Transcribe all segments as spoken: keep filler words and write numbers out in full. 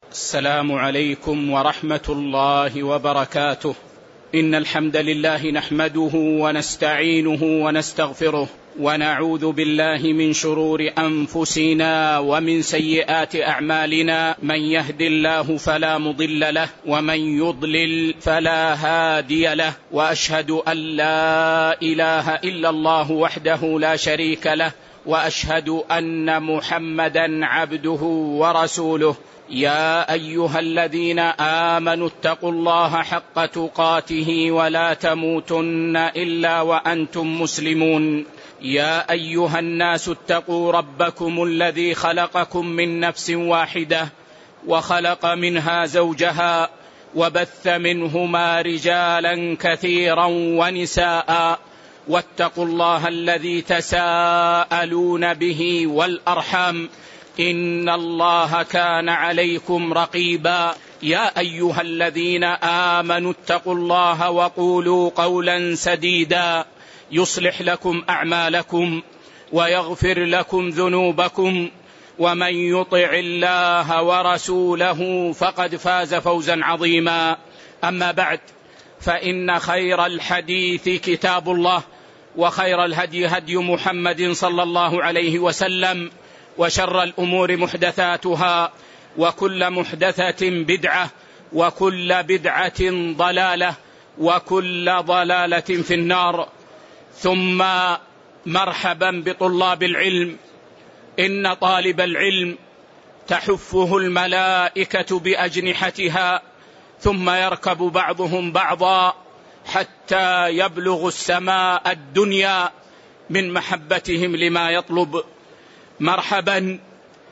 السلام عليكم ورحمة الله وبركاته. إن الحمد لله نحمده ونستعينه ونستغفره ونعوذ بالله من شرور أنفسنا ومن سيئات أعمالنا، من يهد الله فلا مضل له ومن يضلل فلا هادي له، وأشهد أن لا إله إلا الله وحده لا شريك له، وأشهد أن محمدا عبده ورسوله. يا أيها الذين آمنوا اتقوا الله حق تقاته ولا تموتن إلا وأنتم مسلمون. يا أيها الناس اتقوا ربكم الذي خلقكم من نفس واحدة وخلق منها زوجها وبث منهما رجالا كثيرا ونساء، واتقوا الله الذي تساءلون به والأرحام، إن الله كان عليكم رقيبا. يا أيها الذين آمنوا اتقوا الله وقولوا قولا سديدا يصلح لكم أعمالكم ويغفر لكم ذنوبكم، ومن يطع الله ورسوله فقد فاز فوزا عظيما. أما بعد، فإن خير الحديث كتاب الله، وخير الهدي هدي محمد صلى الله عليه وسلم، وشر الأمور محدثاتها، وكل محدثة بدعة، وكل بدعة ضلالة، وكل ضلالة في النار. ثم مرحبا بطلاب العلم، إن طالب العلم تحفه الملائكة بأجنحتها، ثم يركب بعضهم بعضا حتى يبلغ السماء الدنيا من محبتهم لما يطلب. مرحبا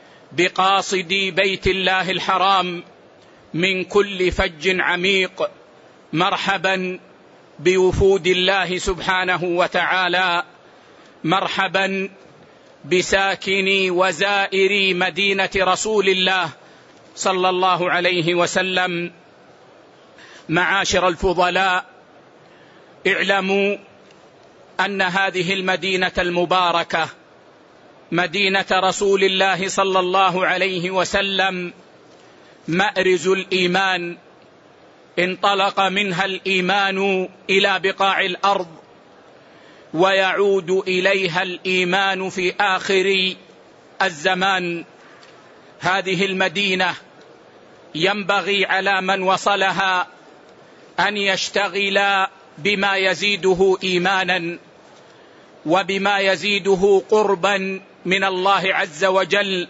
بقاصدي بيت الله الحرام من كل فج عميق، مرحبا بوفود الله سبحانه وتعالى، مرحبا بساكني وزائري مدينة رسول الله صلى الله عليه وسلم. معاشر الفضلاء، اعلموا أن هذه المدينة المباركة مدينة رسول الله صلى الله عليه وسلم مأرز الإيمان، انطلق منها الإيمان إلى بقاع الأرض، ويعود إليها الإيمان في آخر الزمان. هذه المدينة ينبغي على من وصلها أن يشتغل بما يزيده إيمانا، وبما يزيده قربا من الله عز وجل،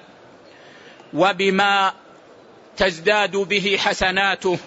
وبما تزداد به حسناته،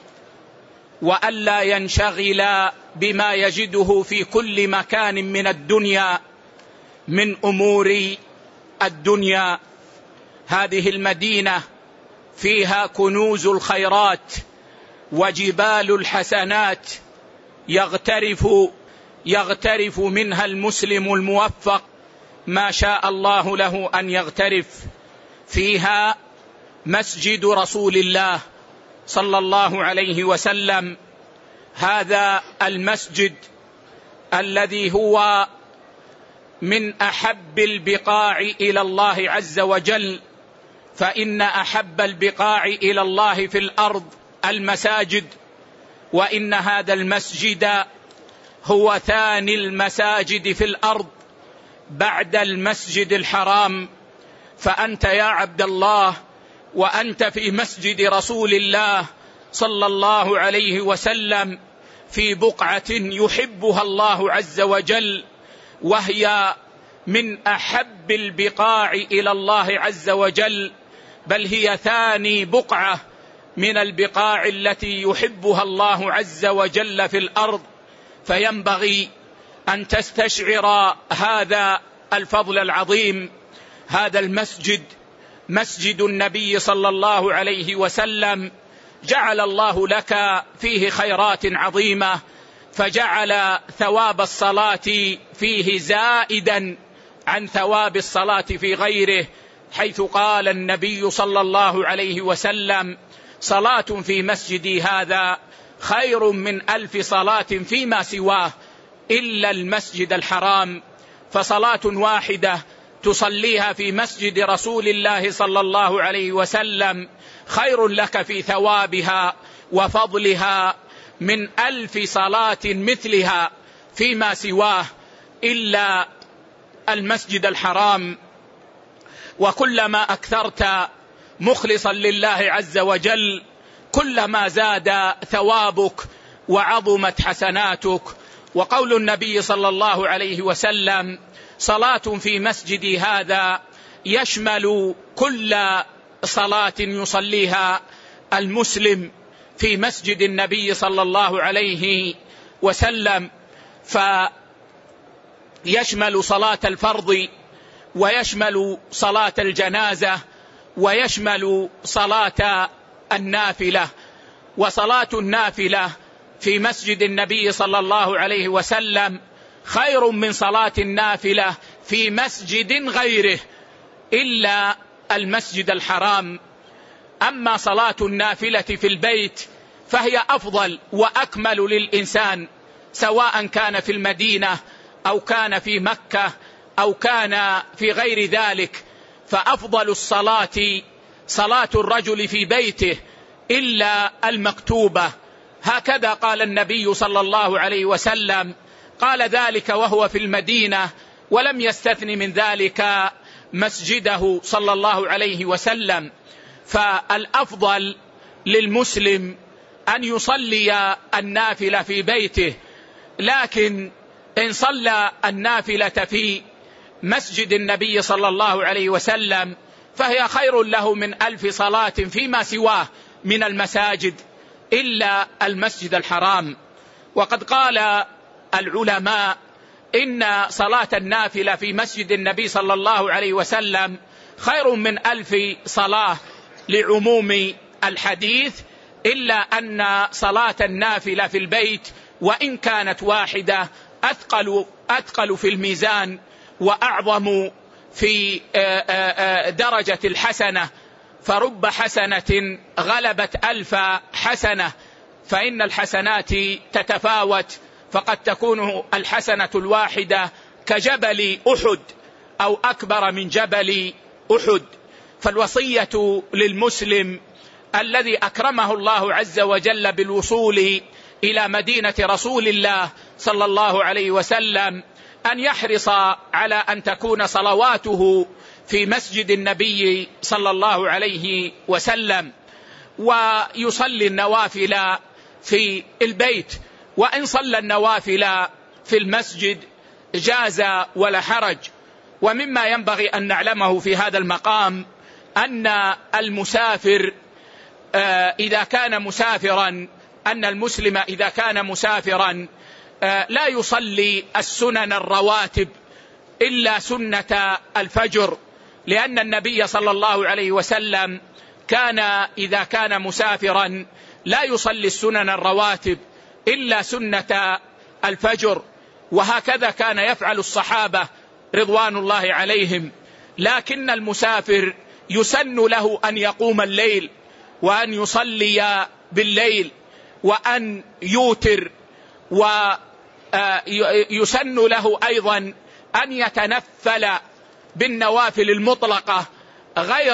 وألا ينشغل بما يجده في كل مكان من الدنيا من أمور الدنيا. هذه المدينة فيها كنوز الخيرات وجبال الحسنات، يغترف يغترف منها المسلم الموفق ما شاء الله له أن يغترف. فيها مسجد رسول الله صلى الله عليه وسلم، هذا المسجد الذي هو من أحب البقاع إلى الله عز وجل، فإن أحب البقاع إلى الله في الأرض المساجد، وإن هذا المسجد هو ثاني المساجد في الأرض بعد المسجد الحرام. فأنت يا عبد الله وأنت في مسجد رسول الله صلى الله عليه وسلم في بقعة يحبها الله عز وجل، وهي من أحب البقاع إلى الله عز وجل، بل هي ثاني بقعة من البقاع التي يحبها الله عز وجل في الأرض. فينبغي أن تستشعر هذا الفضل العظيم. هذا المسجد مسجد النبي صلى الله عليه وسلم، جعل الله لك فيه خيرات عظيمة، فجعل ثواب الصلاة فيه زائدا عن ثواب الصلاة في غيره، حيث قال النبي صلى الله عليه وسلم: صلاة في مسجدي هذا خير من ألف صلاة فيما سواه إلا المسجد الحرام. فصلاة واحدة تصليها في مسجد رسول الله صلى الله عليه وسلم خير لك في ثوابها وفضلها من ألف صلاة مثلها فيما سواه إلا المسجد الحرام. وكلما أكثرت مخلصا لله عز وجل كلما زاد ثوابك وعظمت حسناتك. وقول النبي صلى الله عليه وسلم: صلاة في مسجدي هذا يشمل كل صلاة يصليها المسلم في مسجد النبي صلى الله عليه وسلم، فيشمل صلاة الفرض ويشمل صلاة الجنازة ويشمل صلاة النافلة. وصلاة النافلة في مسجد النبي صلى الله عليه وسلم خير من صلاة النافلة في مسجد غيره إلا المسجد الحرام. أما صلاة النافلة في البيت فهي أفضل وأكمل للإنسان، سواء كان في المدينة أو كان في مكة أو كان في غير ذلك، فأفضل الصلاة صلاة الرجل في بيته إلا المكتوبة. هكذا قال النبي صلى الله عليه وسلم، قال ذلك وهو في المدينة، ولم يستثن من ذلك مسجده صلى الله عليه وسلم. فالأفضل للمسلم أن يصلي النافلة في بيته، لكن إن صلى النافلة في مسجد النبي صلى الله عليه وسلم فهي خير له من ألف صلاة فيما سواه من المساجد إلا المسجد الحرام. وقد قال العلماء إن صلاة النافلة في مسجد النبي صلى الله عليه وسلم خير من ألف صلاة لعموم الحديث، إلا أن صلاة النافلة في البيت وإن كانت واحدة أثقل, أثقل في الميزان وأعظم في درجة الحسنة، فرب حسنة غلبت ألف حسنة، فإن الحسنات تتفاوت، فقد تكون الحسنة الواحدة كجبل أحد أو أكبر من جبل أحد. فالوصية للمسلم الذي أكرمه الله عز وجل بالوصول إلى مدينة رسول الله صلى الله عليه وسلم أن يحرص على أن تكون صلواته في مسجد النبي صلى الله عليه وسلم، ويصلي النوافل في البيت، وإن صلى النوافل في المسجد جاز ولا حرج. ومما ينبغي أن نعلمه في هذا المقام أن المسافر إذا كان مسافرا أن المسلم إذا كان مسافرا لا يصلي السنن الرواتب إلا سنة الفجر، لأن النبي صلى الله عليه وسلم كان إذا كان مسافرا لا يصلي السنن الرواتب إلا سنة الفجر، وهكذا كان يفعل الصحابة رضوان الله عليهم. لكن المسافر يسن له أن يقوم الليل وأن يصلي بالليل وأن يوتر، ويسن له أيضا أن يتنفل بالنوافل المطلقة غير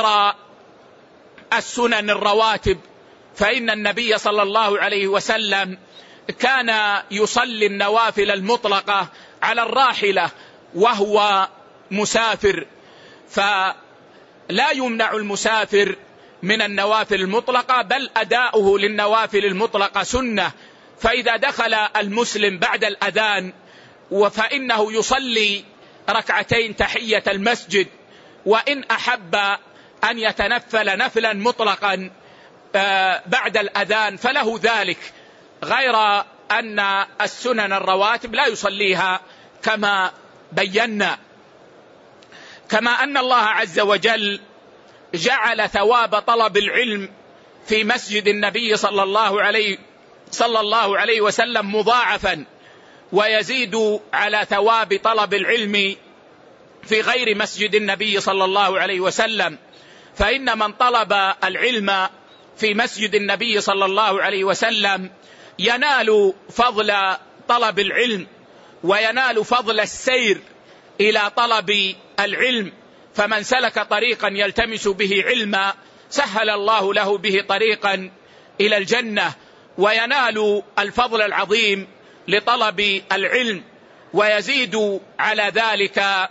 السنن الرواتب، فإن النبي صلى الله عليه وسلم كان يصلي النوافل المطلقة على الراحلة وهو مسافر، فلا يمنع المسافر من النوافل المطلقة، بل أداؤه للنوافل المطلقة سنة. فإذا دخل المسلم بعد الأذان فإنه يصلي ركعتين تحية المسجد، وإن أحب أن يتنفل نفلا مطلقا بعد الأذان فله ذلك، غير أن السنن الرواتب لا يصليها كما بينا. كما أن الله عز وجل جعل ثواب طلب العلم في مسجد النبي صلى الله عليه صلى الله عليه وسلم مضاعفا، ويزيد على ثواب طلب العلم في غير مسجد النبي صلى الله عليه وسلم. فإن من طلب العلم في مسجد النبي صلى الله عليه وسلم ينال فضل طلب العلم، وينال فضل السير إلى طلب العلم، فمن سلك طريقا يلتمس به علما سهل الله له به طريقا إلى الجنة، وينال الفضل العظيم لطلب العلم. ويزيد على ذلك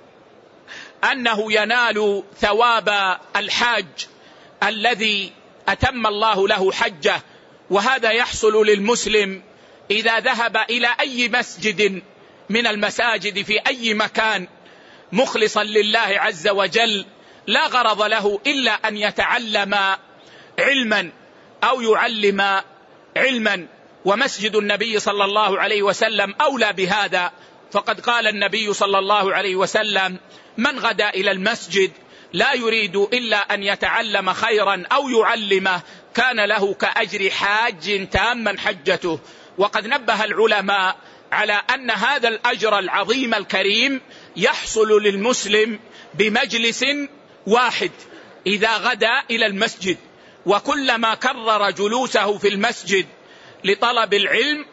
أنه ينال ثواب الحاج الذي أتم الله له حجه، وهذا يحصل للمسلم إذا ذهب إلى أي مسجد من المساجد في أي مكان مخلصا لله عز وجل، لا غرض له إلا أن يتعلم علما أو يعلم علما. ومسجد النبي صلى الله عليه وسلم أولى بهذا، فقد قال النبي صلى الله عليه وسلم: من غدا إلى المسجد لا يريد إلا أن يتعلم خيرا أو يعلمه كان له كأجر حاج تاما حجته. وقد نبه العلماء على أن هذا الأجر العظيم الكريم يحصل للمسلم بمجلس واحد إذا غدا إلى المسجد، وكلما كرر جلوسه في المسجد لطلب العلم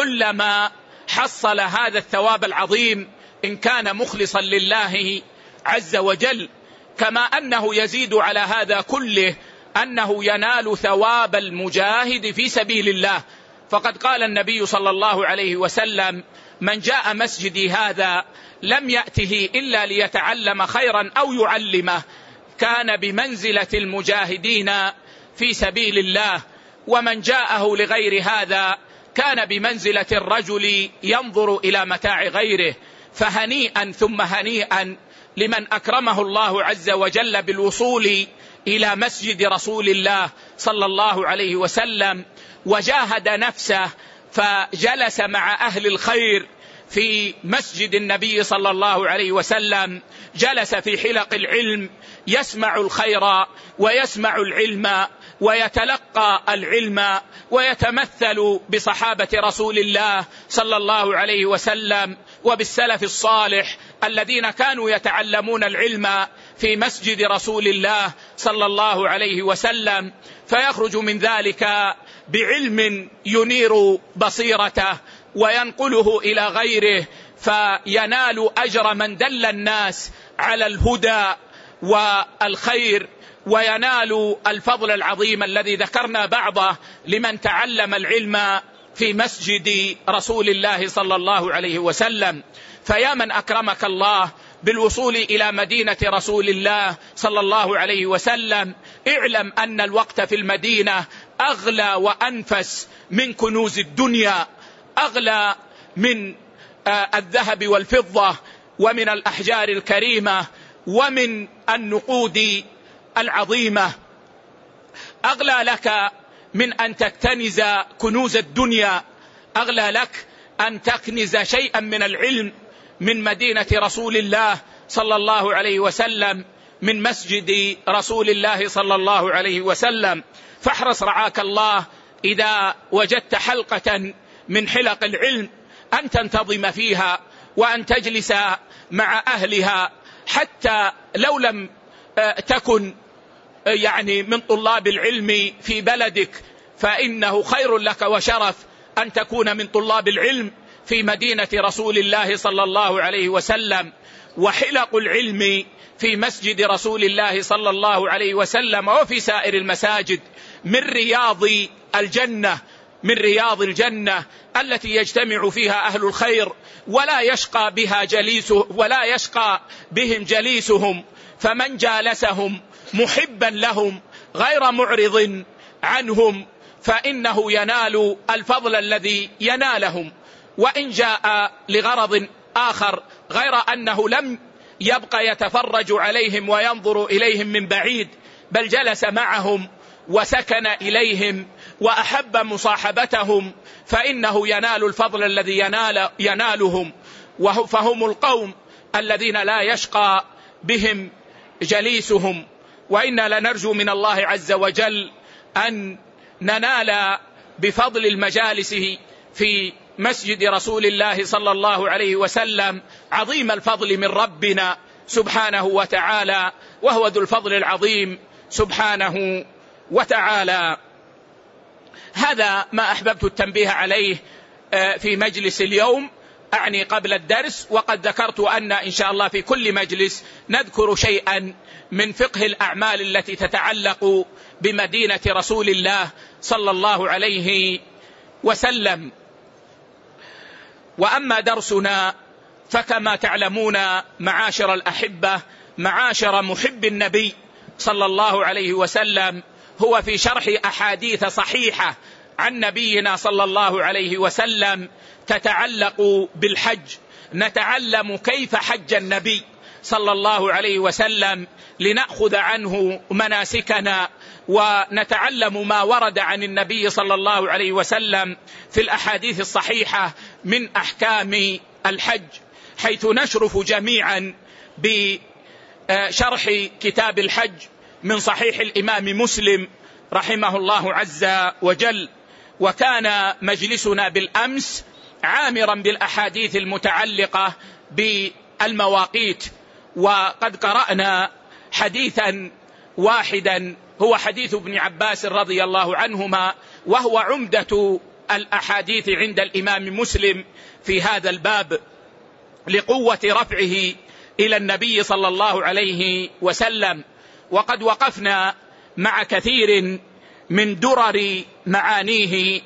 كلما حصل هذا الثواب العظيم إن كان مخلصا لله عز وجل. كما أنه يزيد على هذا كله أنه ينال ثواب المجاهد في سبيل الله، فقد قال النبي صلى الله عليه وسلم: من جاء مسجدي هذا لم يأته إلا ليتعلم خيرا أو يعلمه كان بمنزلة المجاهدين في سبيل الله، ومن جاءه لغير هذا كان بمنزلة الرجل ينظر إلى متاع غيره. فهنيئا ثم هنيئا لمن أكرمه الله عز وجل بالوصول إلى مسجد رسول الله صلى الله عليه وسلم وجاهد نفسه فجلس مع أهل الخير في مسجد النبي صلى الله عليه وسلم، جلس في حلق العلم يسمع الخير ويسمع العلم ويتلقى العلم ويتمثل بصحابة رسول الله صلى الله عليه وسلم وبالسلف الصالح الذين كانوا يتعلمون العلم في مسجد رسول الله صلى الله عليه وسلم، فيخرج من ذلك بعلم ينير بصيرته وينقله إلى غيره، فينال أجر من دل الناس على الهدى والخير، وينال الفضل العظيم الذي ذكرنا بعضه لمن تعلم العلم في مسجد رسول الله صلى الله عليه وسلم. فيا من أكرمك الله بالوصول إلى مدينة رسول الله صلى الله عليه وسلم، اعلم أن الوقت في المدينة أغلى وأنفس من كنوز الدنيا، أغلى من الذهب والفضة ومن الأحجار الكريمة ومن النقود العظيمة، أغلى لك من أن تكتنز كنوز الدنيا، أغلى لك أن تكنز شيئا من العلم من مدينة رسول الله صلى الله عليه وسلم، من مسجد رسول الله صلى الله عليه وسلم. فاحرص رعاك الله إذا وجدت حلقة من حلق العلم أن تنتظم فيها وأن تجلس مع أهلها، حتى لو لم تكن يعني من طلاب العلم في بلدك فإنه خير لك وشرف أن تكون من طلاب العلم في مدينة رسول الله صلى الله عليه وسلم. وحلق العلم في مسجد رسول الله صلى الله عليه وسلم وفي سائر المساجد من رياض الجنة، من رياض الجنة التي يجتمع فيها أهل الخير ولا يشقى بها جليسه ولا يشقى بهم جليسهم، فمن جالسهم محبا لهم غير معرض عنهم فإنه ينال الفضل الذي ينالهم. وإن جاء لغرض آخر غير أنه لم يبقى يتفرج عليهم وينظر إليهم من بعيد، بل جلس معهم وسكن إليهم وأحب مصاحبتهم، فإنه ينال الفضل الذي ينال ينالهم. فهم القوم الذين لا يشقى بهم جليسهم. وإنا لنرجو من الله عز وجل أن ننال بفضل المجالس في مسجد رسول الله صلى الله عليه وسلم عظيم الفضل من ربنا سبحانه وتعالى، وهو ذو الفضل العظيم سبحانه وتعالى. هذا ما أحببت التنبيه عليه في مجلس اليوم، أعني قبل الدرس، وقد ذكرت أن إن شاء الله في كل مجلس نذكر شيئا من فقه الأعمال التي تتعلق بمدينة رسول الله صلى الله عليه وسلم. وأما درسنا فكما تعلمون معاشر الأحبة، معاشر محب النبي صلى الله عليه وسلم، هو في شرح أحاديث صحيحة عن نبينا صلى الله عليه وسلم تتعلق بالحج. نتعلم كيف حج النبي صلى الله عليه وسلم لنأخذ عنه مناسكنا، ونتعلم ما ورد عن النبي صلى الله عليه وسلم في الأحاديث الصحيحة من أحكام الحج، حيث نشرف جميعا بشرح كتاب الحج من صحيح الإمام مسلم رحمه الله عز وجل. وكان مجلسنا بالأمس عامرا بالأحاديث المتعلقة بالمواقيت، وقد قرأنا حديثا واحدا هو حديث ابن عباس رضي الله عنهما، وهو عمدة الأحاديث عند الإمام مسلم في هذا الباب لقوة رفعه إلى النبي صلى الله عليه وسلم. وقد وقفنا مع كثير من درر معانيه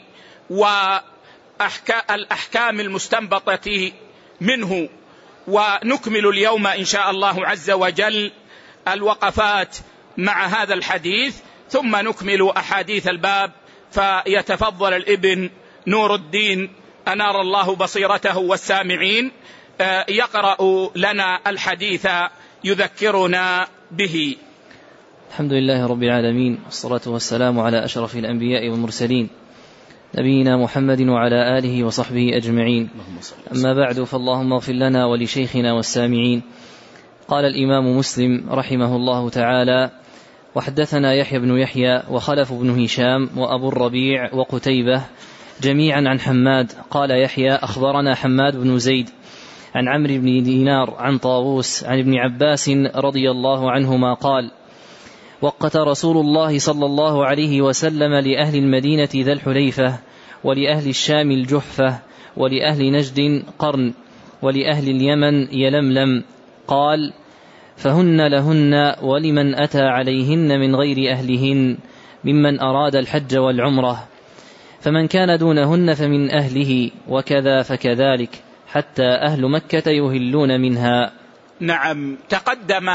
والأحكام المستنبطة منه، ونكمل اليوم إن شاء الله عز وجل الوقفات مع هذا الحديث، ثم نكمل أحاديث الباب. فيتفضل الابن نور الدين أنار الله بصيرته والسامعين يقرأ لنا الحديث يذكرنا به. الحمد لله رب العالمين، والصلاة والسلام على أشرف الأنبياء والمرسلين نبينا محمد وعلى آله وصحبه أجمعين. أما بعد، فاللهم اغفر لنا ولشيخنا والسامعين. قال الإمام مسلم رحمه الله تعالى: وحدثنا يحيى بن يحيى وخلف بن هشام وأبو الربيع وقتيبة جميعا عن حماد. قال يحيى: أخبرنا حماد بن زيد عن عمرو بن دينار عن طاووس عن ابن عباس رضي الله عنهما قال: وقت رسول الله صلى الله عليه وسلم لأهل المدينة ذا الحليفة، ولأهل الشام الجحفة، ولأهل نجد قرن، ولأهل اليمن يلملم. قال: فهن لهن ولمن أتى عليهن من غير أهلهن ممن أراد الحج والعمرة، فمن كان دونهن فمن أهله، وكذا فكذلك، حتى أهل مكة يهلون منها. نعم، تقدم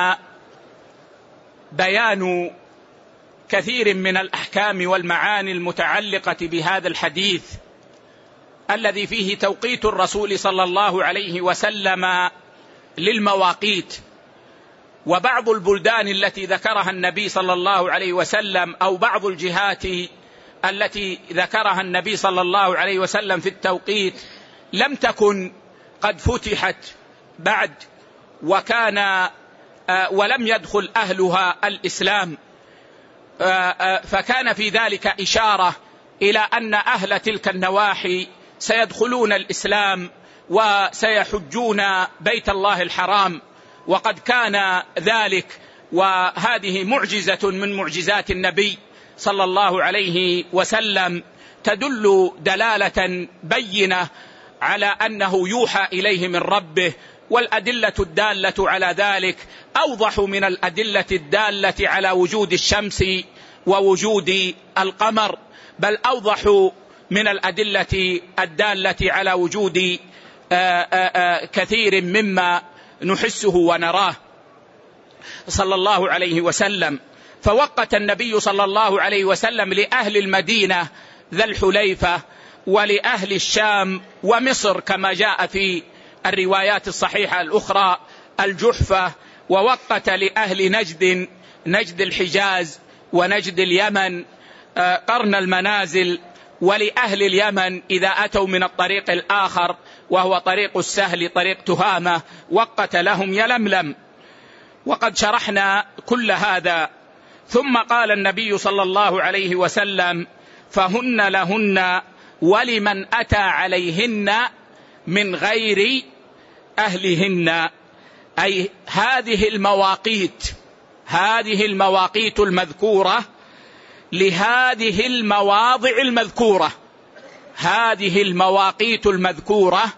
بيان كثير من الأحكام والمعاني المتعلقة بهذا الحديث الذي فيه توقيت الرسول صلى الله عليه وسلم للمواقيت. وبعض البلدان التي ذكرها النبي صلى الله عليه وسلم أو بعض الجهات التي ذكرها النبي صلى الله عليه وسلم في التوقيت لم تكن قد فتحت بعد، وكان ولم يدخل أهلها الإسلام، فكان في ذلك إشارة إلى أن أهل تلك النواحي سيدخلون الإسلام وسيحجون بيت الله الحرام، وقد كان ذلك، وهذه معجزة من معجزات النبي صلى الله عليه وسلم تدل دلالة بينة على أنه يوحى إليه من ربه. والأدلة الدالة على ذلك أوضح من الأدلة الدالة على وجود الشمس ووجود القمر، بل أوضح من الأدلة الدالة على وجود كثير مما نحسه ونراه صلى الله عليه وسلم. فوقت النبي صلى الله عليه وسلم لأهل المدينة ذا الحليفة، ولأهل الشام ومصر كما جاء في الروايات الصحيحة الأخرى الجحفة، ووقت لأهل نجد نجد الحجاز ونجد اليمن قرن المنازل، ولأهل اليمن إذا أتوا من الطريق الآخر وهو طريق السهل طريق تهامة وقت لهم يلملم. وقد شرحنا كل هذا. ثم قال النبي صلى الله عليه وسلم: فهن لهن ولمن أتى عليهن من غير أهلهن، أي هذه المواقيت هذه المواقيت المذكورة لهذه المواضع المذكورة هذه المواقيت المذكورة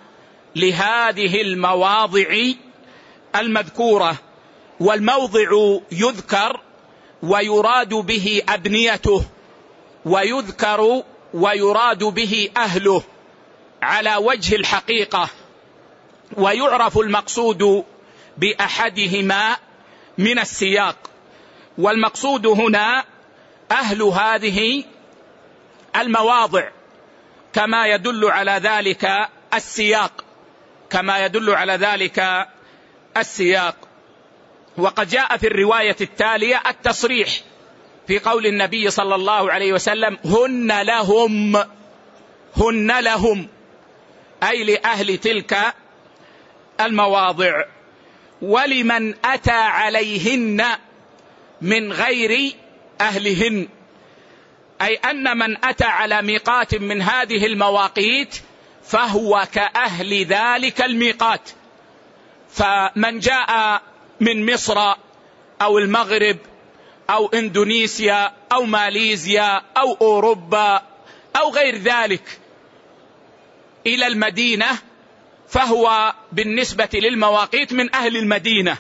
لهذه المواضع المذكورة. والموضع يذكر ويراد به أبنيته، ويذكر ويراد به أهله على وجه الحقيقة، ويعرف المقصود بأحدهما من السياق. والمقصود هنا أهل هذه المواضع كما يدل على ذلك السياق، كما يدل على ذلك السياق. وقد جاء في الرواية التالية التصريح في قول النبي صلى الله عليه وسلم: هن لهم، هن لهم، أي لأهل تلك المواضع. ولمن أتى عليهن من غير أهلهن، أي أن من أتى على ميقات من هذه المواقيت فهو كأهل ذلك الميقات. فمن جاء من مصر أو المغرب أو إندونيسيا أو ماليزيا أو أوروبا أو غير ذلك إلى المدينة فهو بالنسبة للمواقيت من أهل المدينة،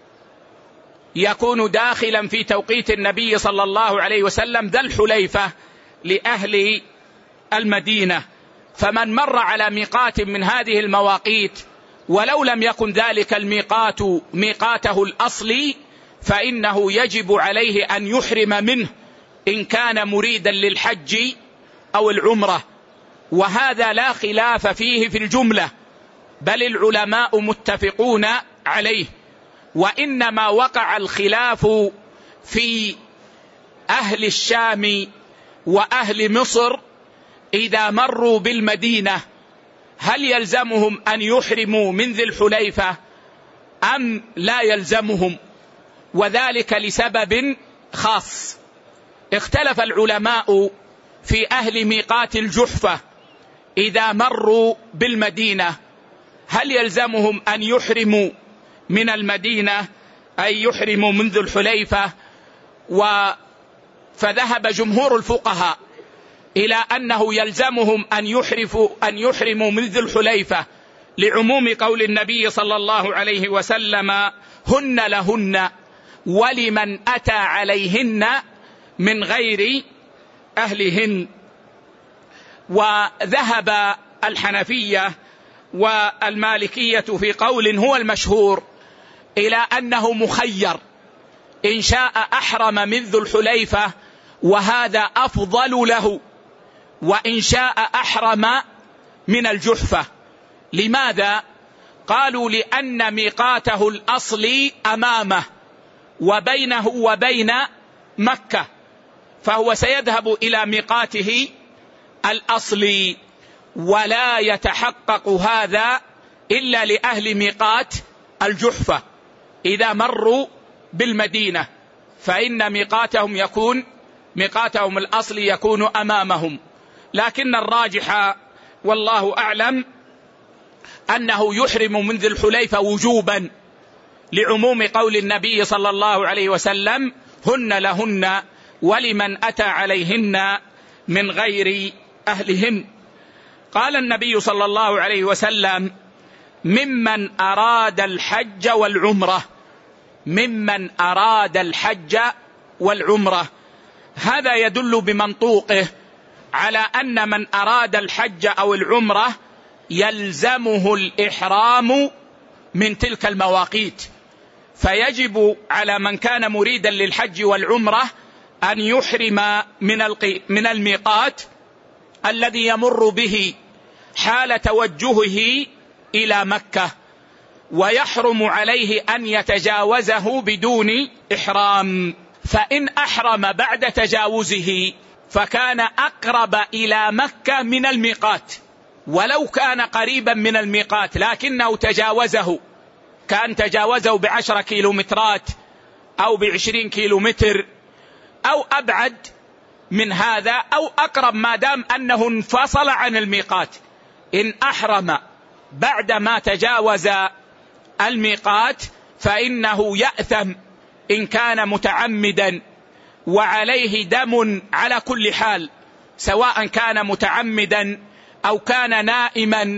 يكون داخلا في توقيت النبي صلى الله عليه وسلم ذا الحليفة لأهل المدينة. فمن مر على ميقات من هذه المواقيت ولو لم يكن ذلك الميقات ميقاته الأصلي فإنه يجب عليه أن يحرم منه إن كان مريدا للحج أو العمرة. وهذا لا خلاف فيه في الجملة، بل العلماء متفقون عليه. وإنما وقع الخلاف في أهل الشام وأهل مصر إذا مروا بالمدينة هل يلزمهم أن يحرموا من ذي الحليفة أم لا يلزمهم، وذلك لسبب خاص. اختلف العلماء في أهل ميقات الجحفة إذا مروا بالمدينة هل يلزمهم أن يحرموا من المدينة أي يحرموا من ذي الحليفة. فذهب جمهور الفقهاء إلى أنه يلزمهم أن يحرفوا أن يحرموا من ذي الحليفة لعموم قول النبي صلى الله عليه وسلم: هن لهن ولمن أتى عليهن من غير أهلهن. وذهب الحنفية والمالكية في قول هو المشهور إلى أنه مخير، إن شاء أحرم من ذي الحليفة وهذا أفضل له، وإن شاء أحرم من الجحفة. لماذا؟ قالوا لأن ميقاته الأصلي أمامه وبينه وبين مكة، فهو سيذهب إلى ميقاته الأصلي، ولا يتحقق هذا إلا لأهل ميقات الجحفة إذا مروا بالمدينة، فإن ميقاتهم يكون ميقاتهم الأصلي يكون أمامهم. لكن الراجح والله أعلم أنه يحرم من ذي الحليفة وجوبا لعموم قول النبي صلى الله عليه وسلم: هن لهن ولمن أتى عليهن من غير أهلهن. قال النبي صلى الله عليه وسلم: ممن أراد الحج والعمرة، ممن أراد الحج والعمرة. هذا يدل بمنطوقه على أن من أراد الحج أو العمرة يلزمه الإحرام من تلك المواقيت، فيجب على من كان مريدا للحج والعمرة أن يحرم من الميقات الذي يمر به حال توجهه إلى مكة، ويحرم عليه أن يتجاوزه بدون إحرام. فإن أحرم بعد تجاوزه فكان أقرب إلى مكة من الميقات، ولو كان قريبا من الميقات لكنه تجاوزه، كان تجاوزه بعشر كيلومترات أو بعشرين كيلومتر أو أبعد من هذا أو أقرب، ما دام أنه انفصل عن الميقات. إن أحرم بعدما تجاوز الميقات فإنه يأثم إن كان متعمدا، وعليه دم على كل حال، سواء كان متعمدا أو كان نائما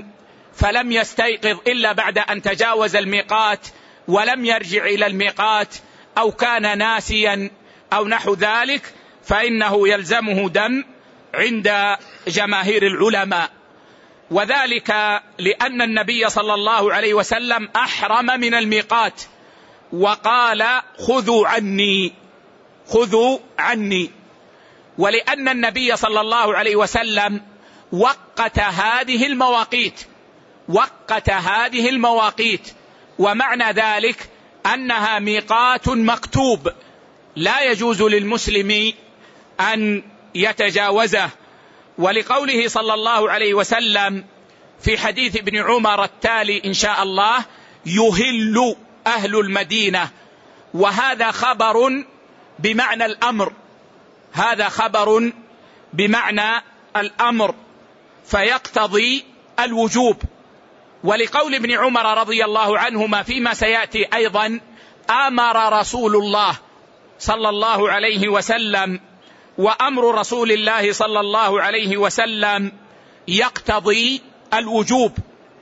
فلم يستيقظ إلا بعد أن تجاوز الميقات ولم يرجع إلى الميقات أو كان ناسيا أو نحو ذلك، فإنه يلزمه دم عند جماهير العلماء، وذلك لأن النبي صلى الله عليه وسلم أحرم من الميقات وقال خذوا عني خذوا عني، ولأن النبي صلى الله عليه وسلم وقت هذه المواقيت وقت هذه المواقيت ومعنى ذلك أنها ميقات مكتوب لا يجوز للمسلم أن يتجاوزه. ولقوله صلى الله عليه وسلم في حديث ابن عمر التالي إن شاء الله: يهل أهل المدينة، وهذا خبر بمعنى الأمر هذا خبر بمعنى الأمر فيقتضي الوجوب. ولقول ابن عمر رضي الله عنهما فيما سيأتي أيضا: أمر رسول الله صلى الله عليه وسلم، وأمر رسول الله صلى الله عليه وسلم يقتضي الوجوب.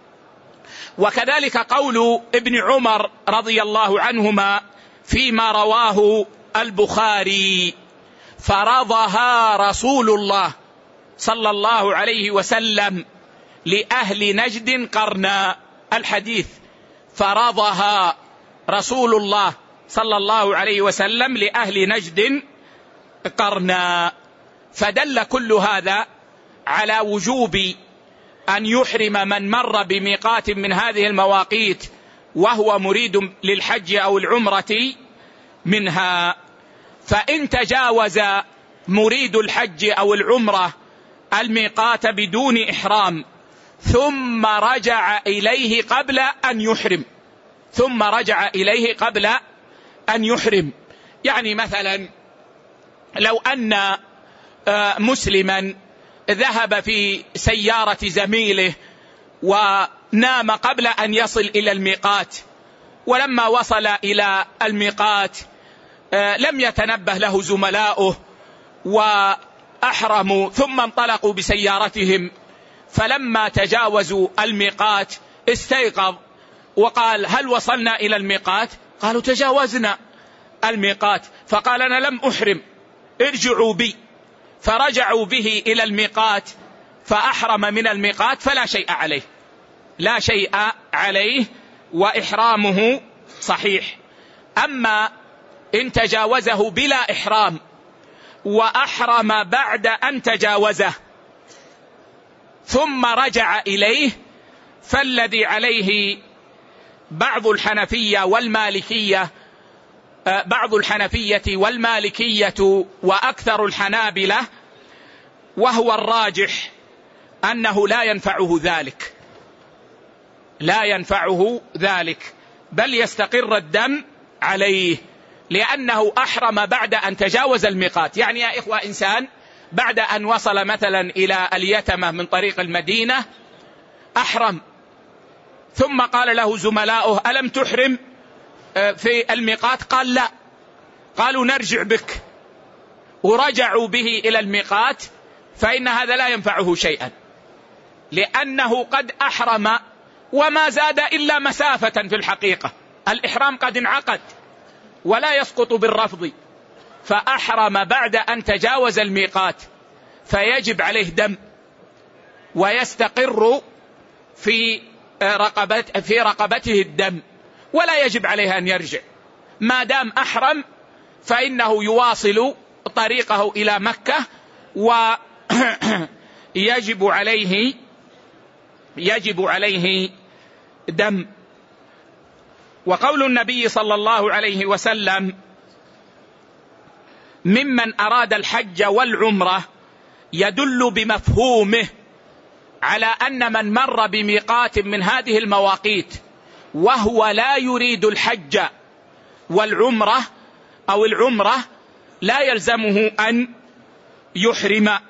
وكذلك قول ابن عمر رضي الله عنهما فيما رواه البخاري: فرضها رسول الله صلى الله عليه وسلم لأهل نجد قرنا. الحديث فرضها رسول الله صلى الله عليه وسلم لأهل نجد قرنا، فدل كل هذا على وجوب أن يحرم من مر بميقات من هذه المواقيت وهو مريد للحج أو العمرة منها. فإن تجاوز مريد الحج أو العمرة الميقات بدون إحرام ثم رجع إليه قبل أن يحرم ثم رجع إليه قبل أن يحرم يعني مثلا لو أن مسلما ذهب في سيارة زميله ونام قبل أن يصل إلى الميقات، ولما وصل إلى الميقات لم يتنبه له زملاؤه وأحرموا ثم انطلقوا بسيارتهم، فلما تجاوزوا الميقات استيقظ وقال: هل وصلنا إلى الميقات؟ قالوا: تجاوزنا الميقات. فقال: أنا لم أحرم، ارجعوا بي. فرجعوا به إلى الميقات فأحرم من الميقات، فلا شيء عليه لا شيء عليه وإحرامه صحيح. أما إن تجاوزه بلا إحرام وأحرم بعد أن تجاوزه ثم رجع إليه، فالذي عليه بعض الحنفية والمالكية بعض الحنفية والمالكية وأكثر الحنابلة، وهو الراجح، أنه لا ينفعه ذلك لا ينفعه ذلك بل يستقر الدم عليه، لأنه أحرم بعد أن تجاوز الميقات. يعني يا إخوة، إنسان بعد أن وصل مثلا إلى اليتمة من طريق المدينة أحرم، ثم قال له زملاؤه: ألم تحرم في الميقات؟ قال: لا. قالوا: نرجع بك، ورجعوا به إلى الميقات، فإن هذا لا ينفعه شيئا، لأنه قد أحرم وما زاد إلا مسافة. في الحقيقة الإحرام قد انعقد ولا يسقط بالرفض، فأحرم بعد أن تجاوز الميقات، فيجب عليه دم ويستقر في رقبت في رقبته الدم، ولا يجب عليه أن يرجع ما دام أحرم، فإنه يواصل طريقه إلى مكة ويجب عليه يجب عليه دم. وقول النبي صلى الله عليه وسلم: ممن أراد الحج والعمرة يدل بمفهومه على أن من مر بميقات من هذه المواقيت وهو لا يريد الحج والعمرة أو العمرة لا يلزمه أن يحرم.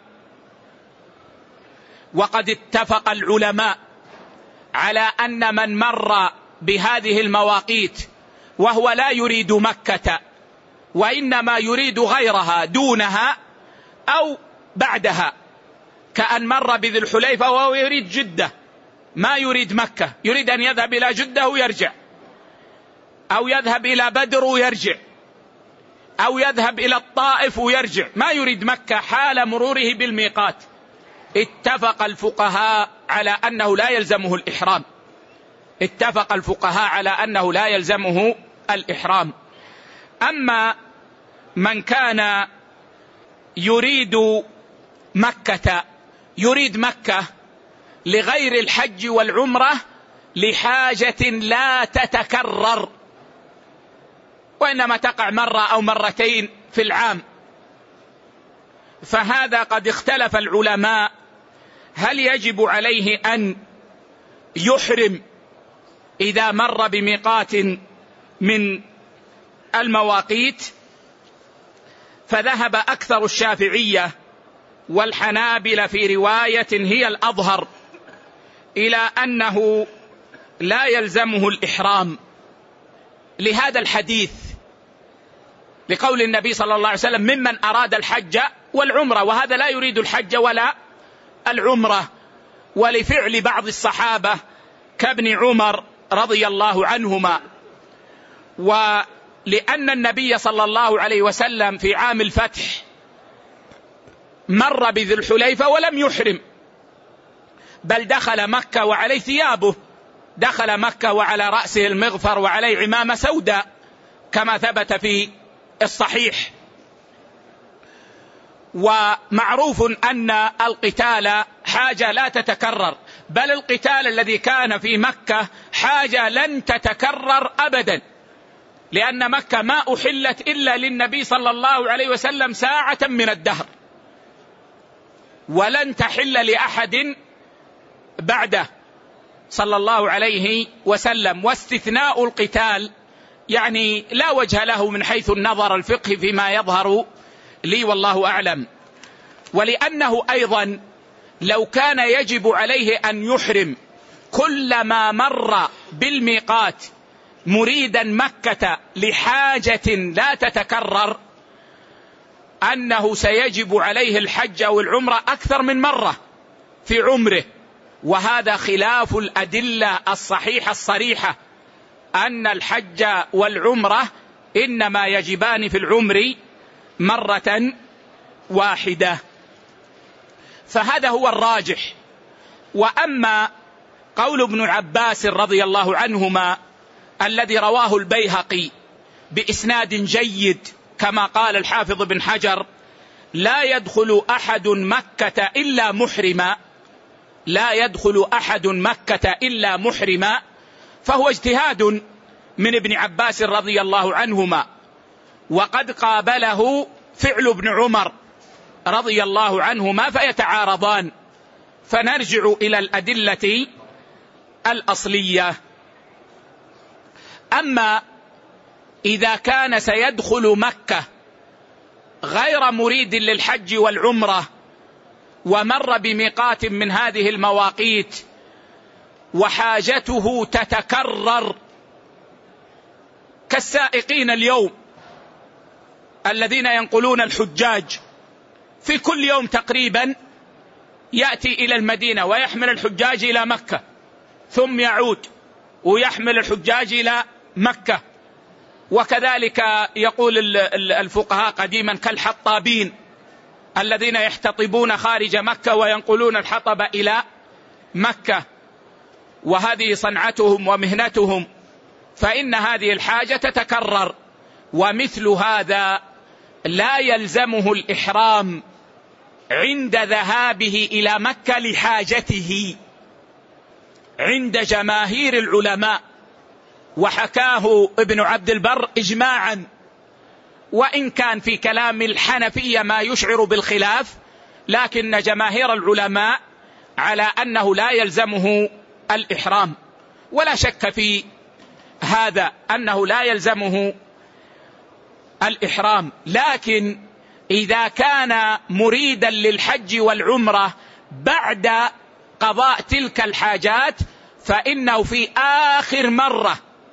وقد اتفق العلماء على أن من مر بهذه المواقيت وهو لا يريد مكة وإنما يريد غيرها دونها أو بعدها، كأن مر بذي الحليفة وهو يريد جدة ما يريد مكة، يريد أن يذهب إلى جدة ويرجع، أو يذهب إلى بدر ويرجع، أو يذهب إلى الطائف ويرجع، ما يريد مكة حال مروره بالميقات، اتفق الفقهاء على أنه لا يلزمه الإحرام. اتفق الفقهاء على أنه لا يلزمه الإحرام. أما من كان يريد مكة يريد مكة لغير الحج والعمرة لحاجة لا تتكرر، وإنما تقع مرة أو مرتين في العام، فهذا قد اختلف العلماء هل يجب عليه أن يحرم إذا مر بميقات من المواقيت. فذهب أكثر الشافعية والحنابلة في رواية هي الأظهر إلى أنه لا يلزمه الإحرام لهذا الحديث، لقول النبي صلى الله عليه وسلم ممن أراد الحج والعمرة، وهذا لا يريد الحج ولا العمرة، ولفعل بعض الصحابة كابن عمر رضي الله عنهما. ولأن النبي صلى الله عليه وسلم في عام الفتح مر بذي الحليفة ولم يحرم، بل دخل مكة وعليه ثيابه، دخل مكة وعلى رأسه المغفر وعليه عمامة سوداء كما ثبت في الصحيح. ومعروف أن القتال حاجة لا تتكرر، بل القتال الذي كان في مكة حاجة لن تتكرر أبدا، لأن مكة ما أحلت إلا للنبي صلى الله عليه وسلم ساعة من الدهر، ولن تحل لأحد بعده صلى الله عليه وسلم. واستثناء القتال يعني لا وجه له من حيث النظر الفقهي فيما يظهر لي والله أعلم. ولأنه أيضا لو كان يجب عليه أن يحرم كلما مر بالميقات مريدا مكة لحاجة لا تتكرر أنه سيجب عليه الحج أو العمرة أكثر من مرة في عمره، وهذا خلاف الأدلة الصحيحة الصريحة أن الحج والعمرة إنما يجبان في العمر مرة واحدة، فهذا هو الراجح. وأما قول ابن عباس رضي الله عنهما الذي رواه البيهقي بإسناد جيد كما قال الحافظ بن حجر لا يدخل أحد مكة إلا محرما، لا يدخل أحد مكة إلا محرما، فهو اجتهاد من ابن عباس رضي الله عنهما، وقد قابله فعل ابن عمر رضي الله عنهما فيتعارضان، فنرجع إلى الأدلة الأصلية. أما إذا كان سيدخل مكة غير مريد للحج والعمرة ومر بميقات من هذه المواقيت وحاجته تتكرر كالسائقين اليوم الذين ينقلون الحجاج، في كل يوم تقريبا يأتي إلى المدينة ويحمل الحجاج إلى مكة ثم يعود ويحمل الحجاج إلى مكة. وكذلك يقول الفقهاء قديما كالحطابين الذين يحتطبون خارج مكة وينقلون الحطب إلى مكة، وهذه صنعتهم ومهنتهم، فإن هذه الحاجة تتكرر، ومثل هذا لا يلزمه الإحرام عند ذهابه إلى مكة لحاجته عند جماهير العلماء، وحكاه ابن عبد البر إجماعا، وإن كان في كلام الحنفية ما يشعر بالخلاف، لكن جماهير العلماء على أنه لا يلزمه الإحرام، ولا شك في هذا أنه لا يلزمه الإحرام. لكن إذا كان مريدا للحج والعمرة بعد قضاء تلك الحاجات فإنه في آخر مرة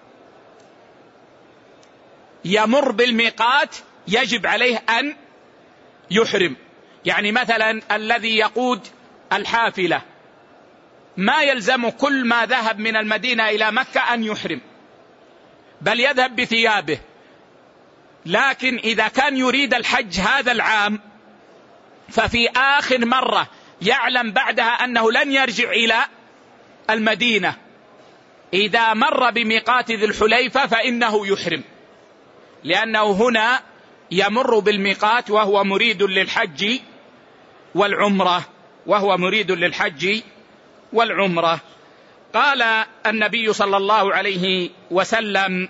يمر بالميقات يجب عليه أن يحرم. يعني مثلا الذي يقود الحافلة ما يلزم كل ما ذهب من المدينة إلى مكة أن يحرم، بل يذهب بثيابه. لكن إذا كان يريد الحج هذا العام ففي آخر مرة يعلم بعدها أنه لن يرجع إلى المدينة، إذا مر بميقات ذي الحليفة فإنه يحرم، لأنه هنا يمر بالميقات وهو مريد للحج والعمرة وهو مريد للحج والعمرة. قال النبي صلى الله عليه وسلم: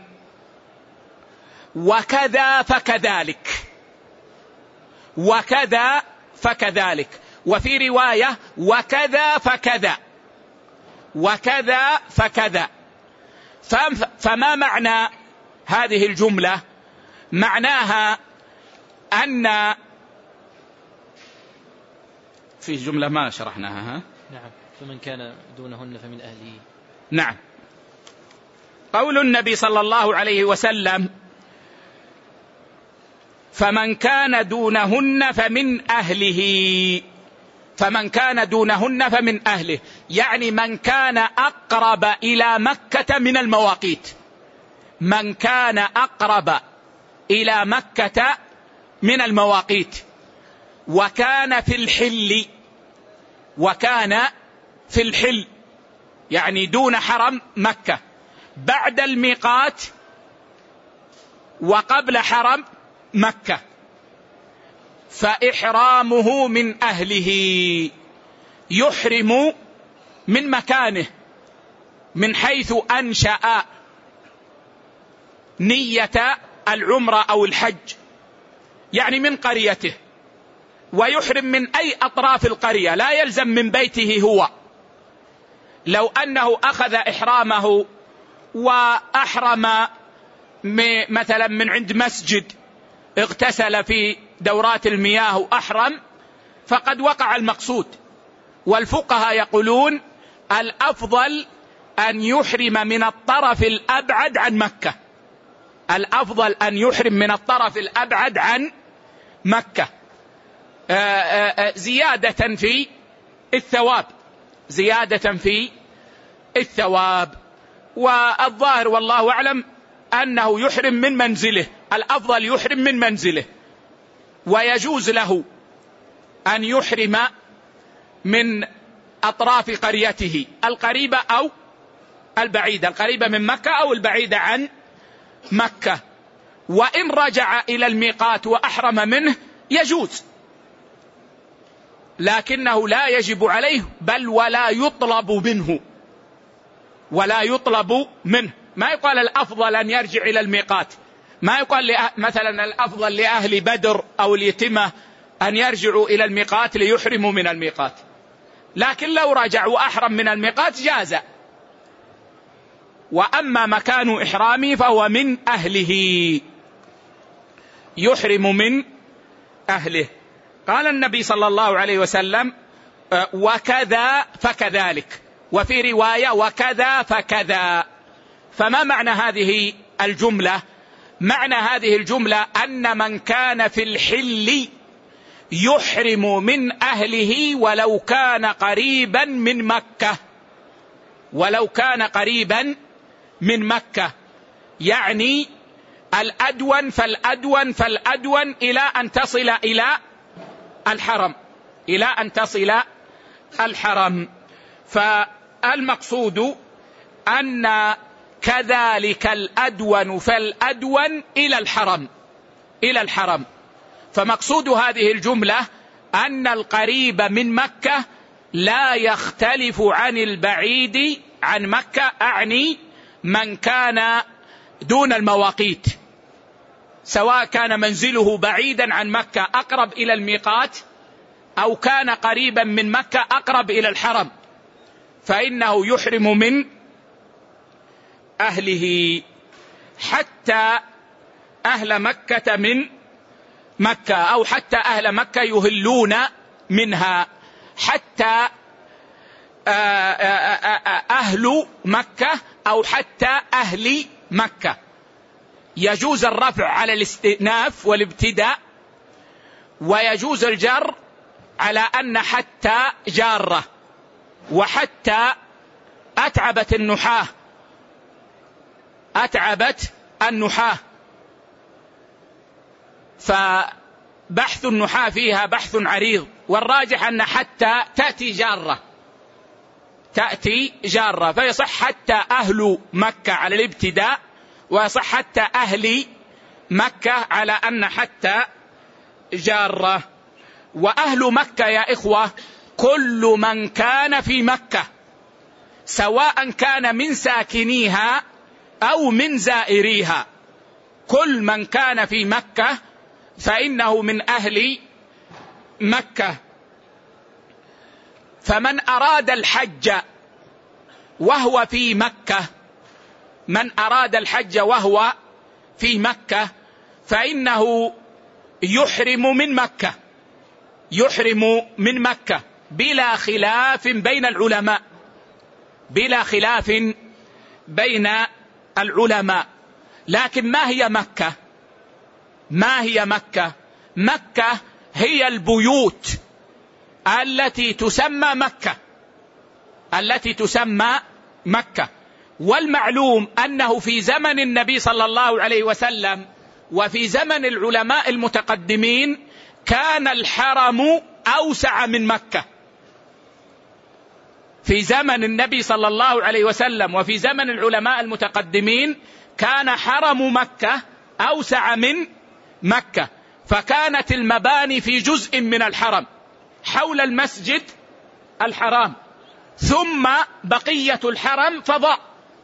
وكذا فكذلك، وكذا فكذلك، وفي رواية وكذا فكذا، وكذا فكذا. فما معنى هذه الجملة؟ معناها أن في جملة ما شرحناها. ها؟ نعم. فمن كان دونهن فمن أهله. نعم. قول النبي صلى الله عليه وسلم: فمن كان دونهن فمن أهله، فمن كان دونهن فمن أهله، يعني من كان أقرب إلى مكة من المواقيت، من كان أقرب إلى مكة من المواقيت، وكان في الحل، وكان في الحل يعني دون حرم مكة، بعد الميقات وقبل حرم مكة، فإحرامه من أهله، يحرم من مكانه من حيث أنشأ نية العمرة أو الحج، يعني من قريته، ويحرم من أي أطراف القرية، لا يلزم من بيته هو. لو أنه أخذ إحرامه وأحرم مثلا من عند مسجد، اغتسل في دورات المياه وأحرم، فقد وقع المقصود. والفقهاء يقولون الأفضل أن يحرم من الطرف الأبعد عن مكة، الأفضل أن يحرم من الطرف الأبعد عن مكة، زيادة في الثواب، زيادة في الثواب. والظاهر والله أعلم أنه يحرم من منزله، الأفضل يحرم من منزله، ويجوز له أن يحرم من أطراف قريته القريبة أو البعيدة، القريبة من مكة أو البعيدة عن مكة. وإن رجع إلى الميقات وأحرم منه يجوز، لكنه لا يجب عليه، بل ولا يطلب منه، ولا يطلب منه. ما يقال الأفضل أن يرجع إلى الميقات، ما يقال مثلا الأفضل لأهل بدر أو اليتمة أن يرجعوا إلى الميقات ليحرموا من الميقات، لكن لو رجع وأحرم من الميقات جاز. وأما مكان إحرامه فهو من أهله، يحرم من أهله. قال النبي صلى الله عليه وسلم: وكذا فكذلك، وفي رواية وكذا فكذا. فما معنى هذه الجملة؟ معنى هذه الجملة أن من كان في الحل يحرم من أهله ولو كان قريبا من مكة، ولو كان قريبا من مكة، يعني الأدون فالأدون فالأدون إلى أن تصل إلى الحرم، إلى أن تصل الحرم. فالمقصود أن كذلك الأدون فالأدون إلى الحرم، إلى الحرم. فمقصود هذه الجملة أن القريب من مكة لا يختلف عن البعيد عن مكة، أعني من كان دون المواقيت، سواء كان منزله بعيدا عن مكة أقرب إلى الميقات أو كان قريبا من مكة أقرب إلى الحرم، فإنه يحرم من أهله. حتى أهل مكة من مكة، أو حتى أهل مكة يهلون منها، حتى أهل مكة أو حتى أهل مكة. يجوز الرفع على الاستئناف والابتداء، ويجوز الجر على أن حتى جارة، وحتى أتعبت النحاة أتعبت النحاة فبحث النحاة فيها بحث عريض، والراجح أن حتى تأتي جارة تأتي جارة فيصح حتى أهل مكة على الابتداء، ويصح حتى أهل مكة على أن حتى جارة. وأهل مكة يا إخوة كل من كان في مكة، سواء كان من ساكنيها أو من زائريها، كل من كان في مكة فإنه من أهل مكة. فمن أراد الحج وهو في مكة من أراد الحج وهو في مكة فإنه يحرم من مكة يحرم من مكة بلا خلاف بين العلماء بلا خلاف بين العلماء. لكن ما هي مكة؟ ما هي مكة؟ مكة هي البيوت التي تسمى مكة التي تسمى مكة. والمعلوم أنه في زمن النبي صلى الله عليه وسلم وفي زمن العلماء المتقدمين كان الحرم أوسع من مكة. في زمن النبي صلى الله عليه وسلم وفي زمن العلماء المتقدمين كان حرم مكة أوسع من مكة، فكانت المباني في جزء من الحرم حول المسجد الحرام، ثم بقية الحرم فضاء.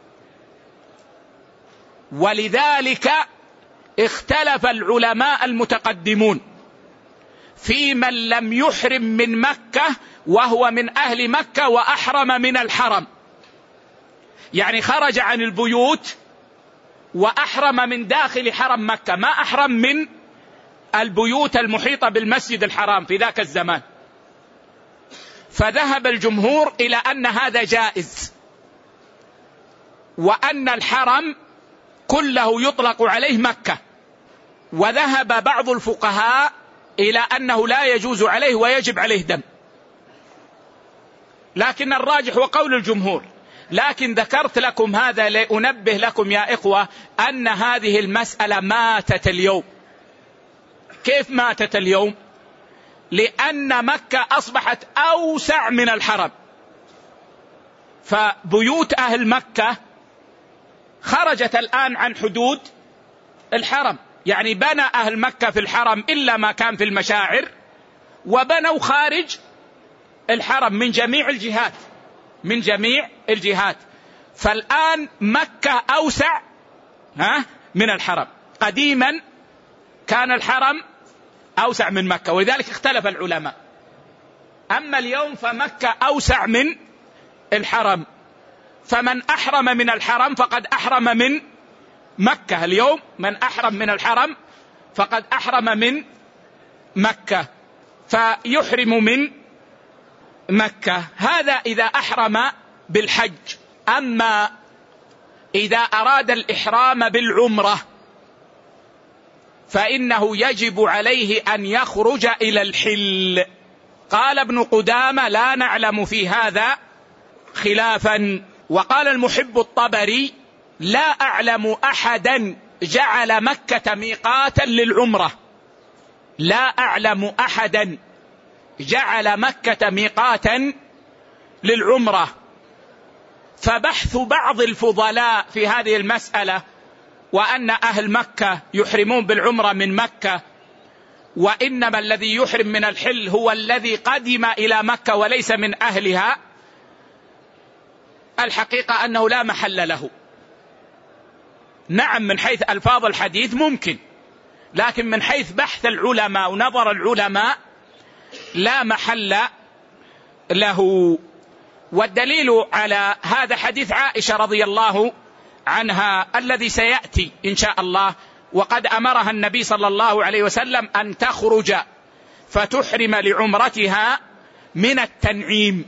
ولذلك اختلف العلماء المتقدمون في من لم يحرم من مكة وهو من أهل مكة وأحرم من الحرم، يعني خرج عن البيوت وأحرم من داخل حرم مكة، ما أحرم من البيوت المحيطة بالمسجد الحرام في ذاك الزمان. فذهب الجمهور إلى أن هذا جائز، وأن الحرم كله يطلق عليه مكة. وذهب بعض الفقهاء إلى أنه لا يجوز عليه ويجب عليه دم، لكن الراجح وقول الجمهور. لكن ذكرت لكم هذا لأنبه لكم يا إخوة أن هذه المسألة ماتت اليوم. كيف ماتت اليوم؟ لأن مكة أصبحت أوسع من الحرم، فبيوت أهل مكة خرجت الآن عن حدود الحرم، يعني بنى أهل مكة في الحرم إلا ما كان في المشاعر، وبنوا خارج الحرم من جميع الجهات من جميع الجهات فالآن مكة أوسع ها من الحرم. قديما كان الحرم أوسع من مكة، ولذلك اختلف العلماء. أما اليوم فمكة أوسع من الحرم، فمن أحرم من الحرم فقد أحرم من مكة. اليوم من أحرم من الحرم فقد أحرم من مكة، فيحرم من مكة. هذا إذا أحرم بالحج. أما إذا أراد الإحرام بالعمرة فإنه يجب عليه أن يخرج إلى الحل. قال ابن قدامة لا نعلم في هذا خلافا. وقال المحب الطبري لا أعلم أحدا جعل مكة ميقاتا للعمرة لا أعلم أحدا جعل مكة ميقاتا للعمرة. فبحث بعض الفضلاء في هذه المسألة وأن أهل مكة يحرمون بالعمرة من مكة، وإنما الذي يحرم من الحل هو الذي قدم إلى مكة وليس من أهلها، الحقيقة أنه لا محل له. نعم من حيث ألفاظ الحديث ممكن، لكن من حيث بحث العلماء ونظر العلماء لا محل له. والدليل على هذا حديث عائشة رضي الله عنها الذي سيأتي إن شاء الله، وقد أمرها النبي صلى الله عليه وسلم أن تخرج فتحرم لعمرتها من التنعيم.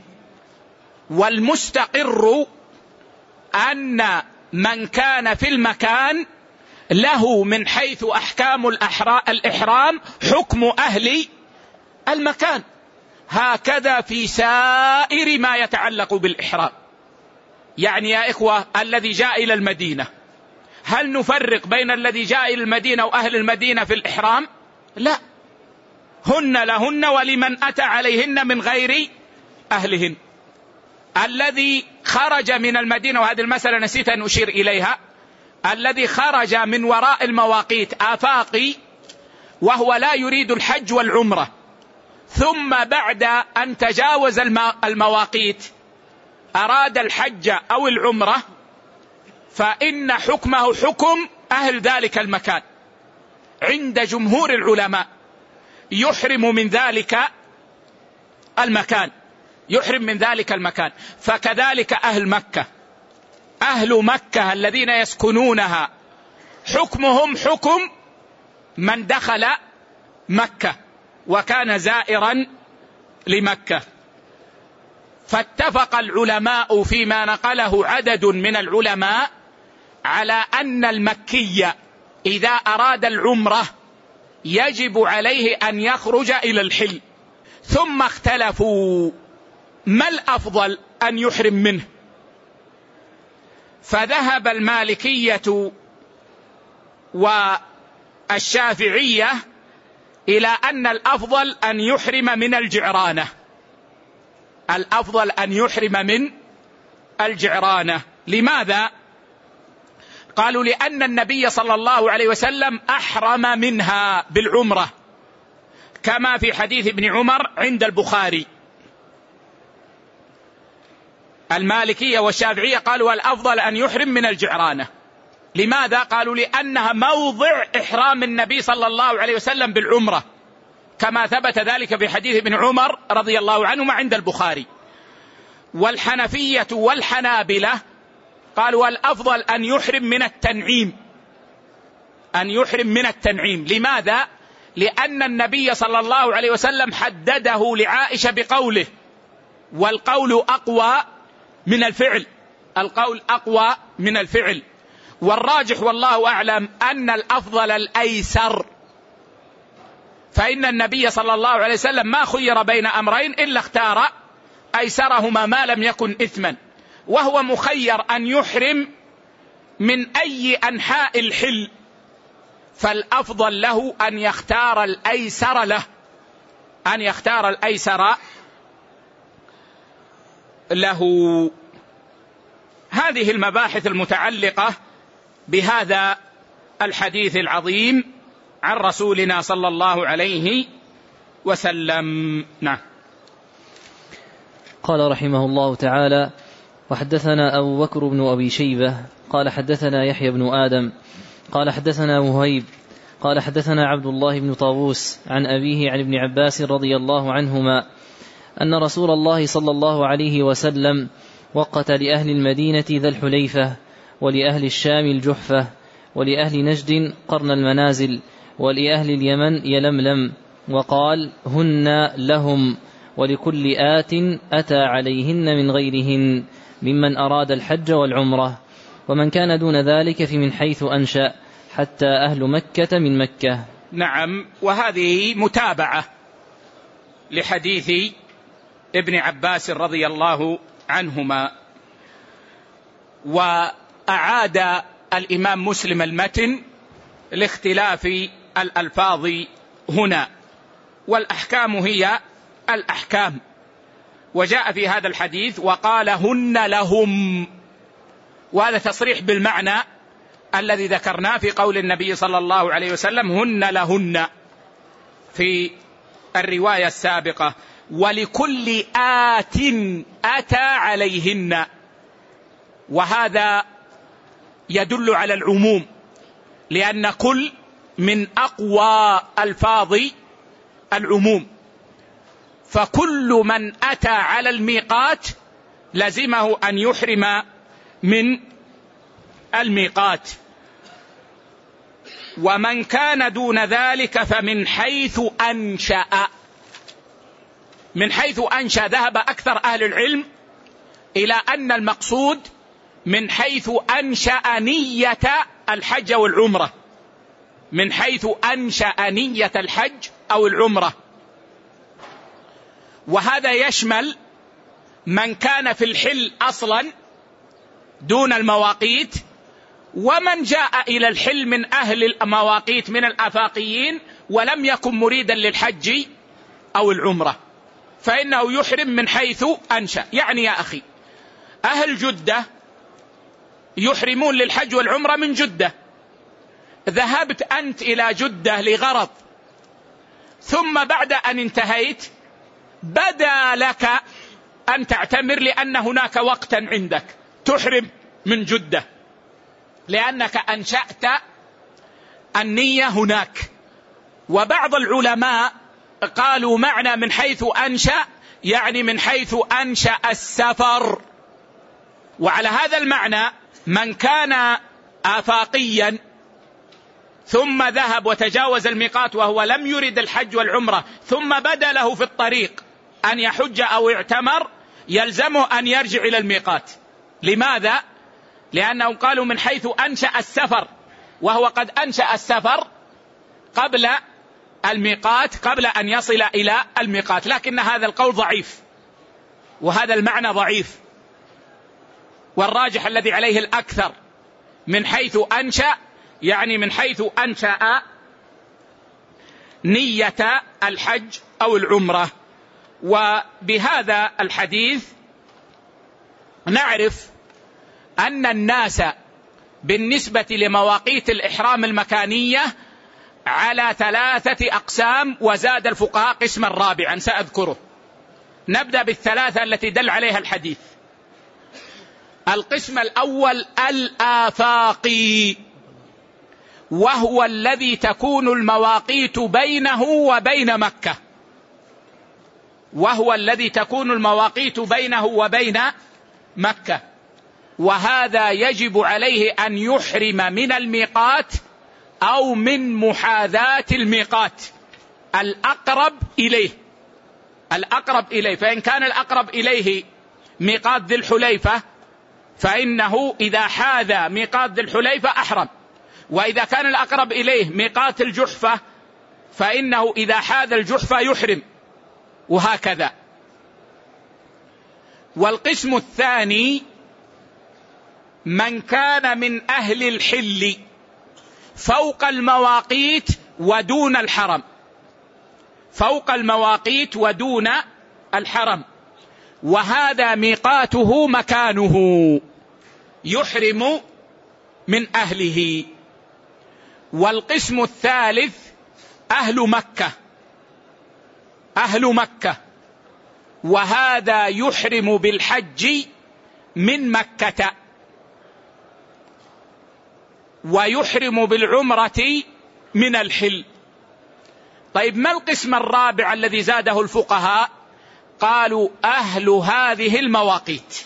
والمستقر أن من كان في المكان له من حيث أحكام الإحرام حكم أهل المكان، هكذا في سائر ما يتعلق بالإحرام. يعني يا إخوة، الذي جاء إلى المدينة، هل نفرق بين الذي جاء إلى المدينة وأهل المدينة في الإحرام؟ لا، هن لهن ولمن أتى عليهن من غير أهلهن. الذي خرج من المدينة، وهذه المسألة نسيت أن أشير إليها، الذي خرج من وراء المواقيت آفاقي وهو لا يريد الحج والعمرة، ثم بعد أن تجاوز المواقيت أراد الحج أو العمرة، فإن حكمه حكم أهل ذلك المكان عند جمهور العلماء، يحرم من ذلك المكان، يحرم من ذلك المكان. فكذلك أهل مكة، أهل مكة الذين يسكنونها حكمهم حكم من دخل مكة وكان زائرا لمكة. فاتفق العلماء فيما نقله عدد من العلماء على أن المكي إذا أراد العمرة يجب عليه أن يخرج إلى الحل. ثم اختلفوا ما الأفضل أن يحرم منه، فذهب المالكية والشافعية إلى أن الأفضل أن يحرم من الجعرانة، الأفضل أن يحرم من الجعرانة. لماذا؟ قالوا لأن النبي صلى الله عليه وسلم أحرم منها بالعمرة، كما في حديث ابن عمر عند البخاري. المالكية والشافعية قالوا الأفضل أن يحرم من الجعرانة. لماذا؟ قالوا لأنها موضع إحرام النبي صلى الله عليه وسلم بالعمرة، كما ثبت ذلك في حديث ابن عمر رضي الله عنهما عند البخاري. والحنفية والحنابلة قالوا الأفضل أن يحرم من التنعيم، أن يحرم من التنعيم. لماذا؟ لأن النبي صلى الله عليه وسلم حدده لعائشة بقوله، والقول أقوى من الفعل، القول أقوى من الفعل. والراجح والله أعلم أن الأفضل الأيسر، فإن النبي صلى الله عليه وسلم ما خير بين أمرين إلا اختار أيسرهما ما لم يكن إثما، وهو مخير أن يحرم من أي أنحاء الحل، فالأفضل له أن يختار الأيسر له، أن يختار الأيسر له. هذه المباحث المتعلقة بهذا الحديث العظيم عن رسولنا صلى الله عليه وسلم. نعم. قال رحمه الله تعالى: وحدثنا أبو بكر بن أبي شيبة قال حدثنا يحيى بن آدم قال حدثنا مهيب قال حدثنا عبد الله بن طاووس عن أبيه عن ابن عباس رضي الله عنهما أن رسول الله صلى الله عليه وسلم وقت لأهل المدينة ذا الحليفة، ولأهل الشام الجحفة، ولأهل نجد قرن المنازل، ولأهل اليمن يلملم، وقال: هن لهم، ولكل آت أتى عليهن من غيرهن ممن أراد الحج والعمرة، ومن كان دون ذلك فمن حيث أنشأ، حتى أهل مكة من مكة. نعم. وهذه متابعة لحديث ابن عباس رضي الله عنهما. وأعاد الإمام مسلم المتن لاختلاف الألفاظ هنا، والأحكام هي الأحكام. وجاء في هذا الحديث وقال: هن لهم، وهذا تصريح بالمعنى الذي ذكرناه في قول النبي صلى الله عليه وسلم: هن لهن في الرواية السابقة. ولكل آت أتى عليهن، وهذا يدل على العموم، لأن كل من أقوى ألفاظ العموم، فكل من أتى على الميقات لزمه أن يحرم من الميقات. ومن كان دون ذلك فمن حيث أنشأ. من حيث أنشأ ذهب أكثر أهل العلم إلى أن المقصود من حيث أنشأ نية الحج والعمرة، من حيث أنشأ نية الحج أو العمرة. وهذا يشمل من كان في الحل أصلا دون المواقيت، ومن جاء إلى الحل من أهل المواقيت من الآفاقيين ولم يكن مريدا للحج أو العمرة، فإنه يحرم من حيث أنشأ. يعني يا أخي، أهل جدة يحرمون للحج والعمرة من جدة، ذهبت أنت إلى جدة لغرض، ثم بعد أن انتهيت بدا لك أن تعتمر لأن هناك وقتا عندك، تحرم من جدة لأنك أنشأت النية هناك. وبعض العلماء قالوا معنى من حيث أنشأ يعني من حيث أنشأ السفر. وعلى هذا المعنى من كان آفاقيا ثم ذهب وتجاوز الميقات وهو لم يرد الحج والعمرة، ثم بدا له في الطريق أن يحج أو يعتمر، يلزمه أن يرجع إلى الميقات. لماذا؟ لأنهم قالوا من حيث أنشأ السفر، وهو قد أنشأ السفر قبل الميقات، قبل أن يصل إلى الميقات. لكن هذا القول ضعيف، وهذا المعنى ضعيف، والراجح الذي عليه الأكثر من حيث أنشأ يعني من حيث أنشأ نية الحج أو العمرة. وبهذا الحديث نعرف أن الناس بالنسبة لمواقيت الإحرام المكانية على ثلاثة أقسام، وزاد الفقهاء قسما رابعا سأذكره. نبدأ بالثلاثة التي دل عليها الحديث. القسم الأول الآفاقي، وهو الذي تكون المواقيت بينه وبين مكة، وهو الذي تكون المواقيت بينه وبين مكة، وهذا يجب عليه أن يحرم من الميقات أو من محاذاة الميقات الأقرب إليه، الأقرب إليه. فإن كان الأقرب إليه ميقات ذي الحليفة فإنه إذا حاذى ميقات ذي الحليفة أحرم، وإذا كان الأقرب إليه ميقات الجحفة فإنه إذا حاذى الجحفة يحرم، وهكذا. والقسم الثاني من كان من أهل الحل فوق المواقيت ودون الحرم، فوق المواقيت ودون الحرم، وهذا ميقاته مكانه، يحرم من أهله. والقسم الثالث أهل مكة، أهل مكة، وهذا يحرم بالحج من مكة، ويحرم بالعمرة من الحل. طيب، ما القسم الرابع الذي زاده الفقهاء؟ قالوا أهل هذه المواقيت،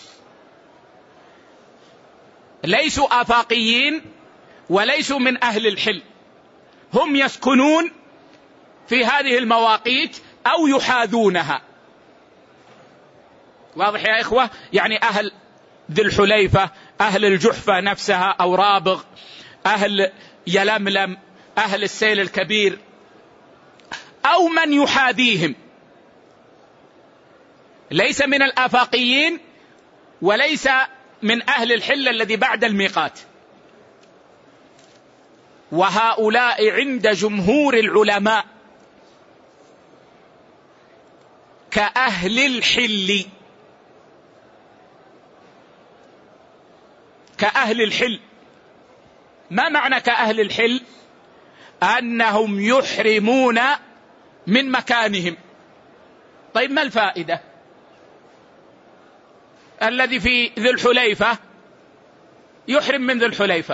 ليسوا آفاقيين وليسوا من أهل الحل، هم يسكنون في هذه المواقيت أو يحاذونها. واضح يا إخوة؟ يعني أهل ذي الحليفة، أهل الجحفة نفسها أو رابغ، أهل يلملم، أهل السيل الكبير، أو من يحاذيهم، ليس من الآفاقيين وليس من أهل الحل الذي بعد الميقات. وهؤلاء عند جمهور العلماء كأهل الحل، كأهل الحل. ما معنى كأهل الحل؟ أنهم يحرمون من مكانهم. طيب، ما الفائدة؟ الذي في ذي الحليفة يحرم من ذي الحليفة.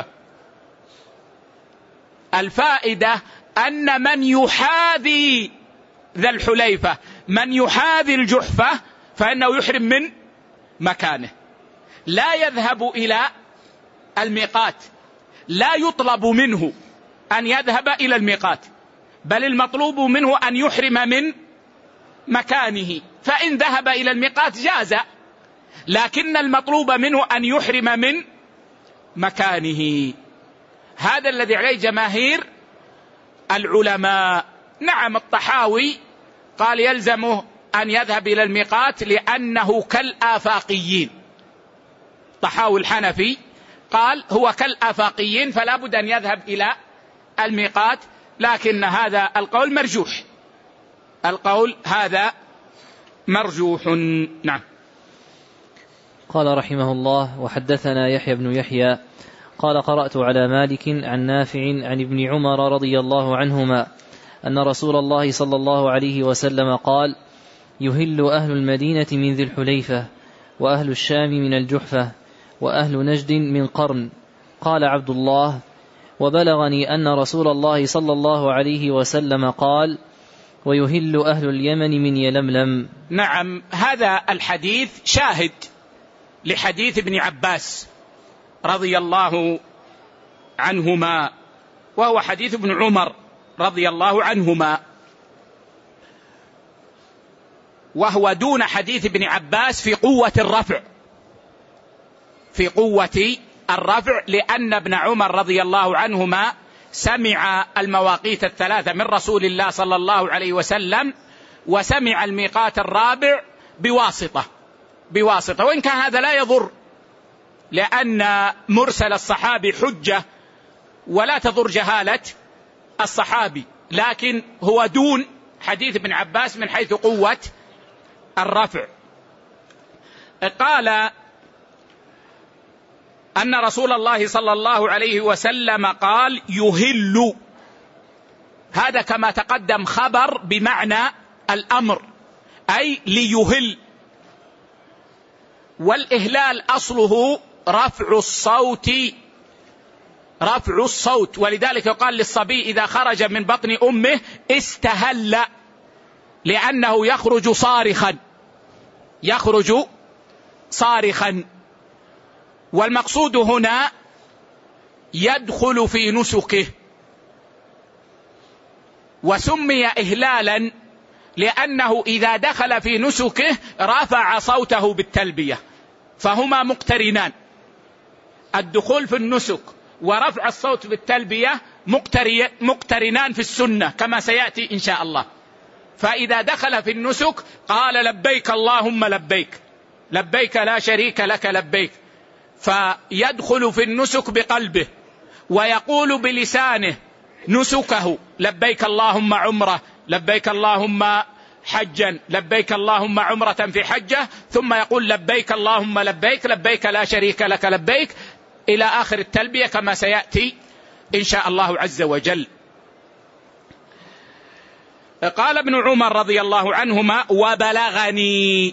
الفائدة أن من يحاذي ذا الحليفة، من يحاذي الجحفة، فإنه يحرم من مكانه، لا يذهب إلى الميقات، لا يطلب منه أن يذهب إلى الميقات، بل المطلوب منه أن يحرم من مكانه. فإن ذهب إلى الميقات جاز، لكن المطلوب منه أن يحرم من مكانه. هذا الذي عليه جماهير العلماء. نعم، الطحاوي قال يلزمه أن يذهب إلى الميقات لأنه كالآفاقيين. طحاوي الحنفي قال هو كالآفاقيين فلا بد أن يذهب إلى الميقات، لكن هذا القول مرجوح، القول هذا مرجوح. نعم. قال رحمه الله: وحدثنا يحيى بن يحيى قال قرأت على مالك عن نافع عن ابن عمر رضي الله عنهما أن رسول الله صلى الله عليه وسلم قال: يهل أهل المدينة من ذي الحليفة، وأهل الشام من الجحفة، وأهل نجد من قرن. قال عبد الله: وبلغني أن رسول الله صلى الله عليه وسلم قال: ويهل أهل اليمن من يلملم. نعم، هذا الحديث شاهد لحديث ابن عباس رضي الله عنهما، وهو حديث ابن عمر رضي الله عنهما، وهو دون حديث ابن عباس في قوة الرفع، في قوة الرفع، لأن ابن عمر رضي الله عنهما سمع المواقيت الثلاثة من رسول الله صلى الله عليه وسلم، وسمع الميقات الرابع بواسطة بواسطة وإن كان هذا لا يضر، لأن مرسل الصحابي حجة ولا تضر جهالة الصحابي، لكن هو دون حديث ابن عباس من حيث قوة الرفع. قال أن رسول الله صلى الله عليه وسلم قال: يهل، هذا كما تقدم خبر بمعنى الأمر، أي ليهل، والإهلال أصله رفع الصوت، رفع الصوت، ولذلك يقال للصبي إذا خرج من بطن أمه استهل، لأنه يخرج صارخا، يخرج صارخا. والمقصود هنا يدخل في نسكه، وسمي إهلالا لأنه إذا دخل في نسكه رفع صوته بالتلبية، فهما مقترنان، الدخول في النسك ورفع الصوت بالتلبية مقترنان في السنة كما سيأتي إن شاء الله. فإذا دخل في النسك قال: لبيك اللهم لبيك، لبيك لا شريك لك لبيك، فيدخل في النسك بقلبه ويقول بلسانه نسكه: لبيك اللهم عمرة، لبيك اللهم حجا، لبيك اللهم عمرة في حجة، ثم يقول: لبيك اللهم لبيك، لبيك لا شريك لك لبيك، إلى آخر التلبية كما سيأتي إن شاء الله عز وجل. قال ابن عمر رضي الله عنهما: وبلغني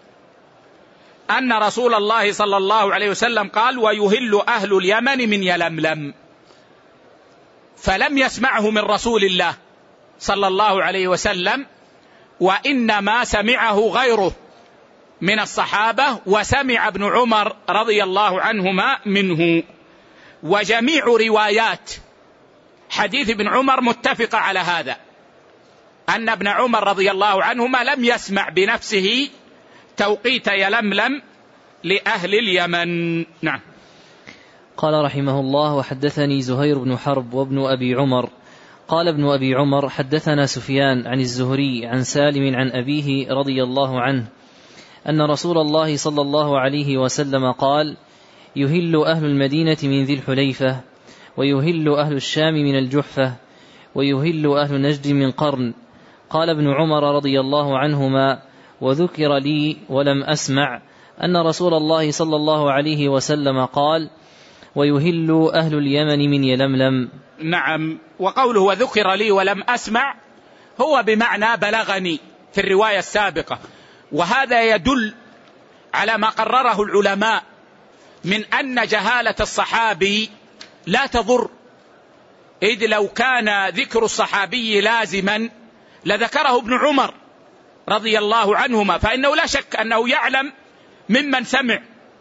أن رسول الله صلى الله عليه وسلم قال: ويهل أهل اليمن من يلملم. فلم يسمعه من رسول الله صلى الله عليه وسلم، وإنما سمعه غيره من الصحابة، وسمع ابن عمر رضي الله عنهما منه. وجميع روايات حديث ابن عمر متفقة على هذا، أن ابن عمر رضي الله عنهما لم يسمع بنفسه توقيت يلملم لأهل اليمن. نعم. قال رحمه الله: وحدثني زهير بن حرب وابن أبي عمر قال ابن أبي عمر: حدثنا سفيان عن الزهري عن سالم عن أبيه رضي الله عنه أن رسول الله صلى الله عليه وسلم قال: يهل أهل المدينة من ذي الحليفة، ويهل أهل الشام من الجحفة، ويهل أهل نجد من قرن. قال ابن عمر رضي الله عنهما: وذكر لي ولم أسمع أن رسول الله صلى الله عليه وسلم قال: ويهل أهل اليمن من يلملم. نعم. وقوله وذكر لي ولم أسمع هو بمعنى بلغني في الرواية السابقة، وهذا يدل على ما قرره العلماء من أن جهالة الصحابي لا تضر، إذ لو كان ذكر الصحابي لازما لذكره ابن عمر رضي الله عنهما، فإنه لا شك أنه يعلم ممن سمع،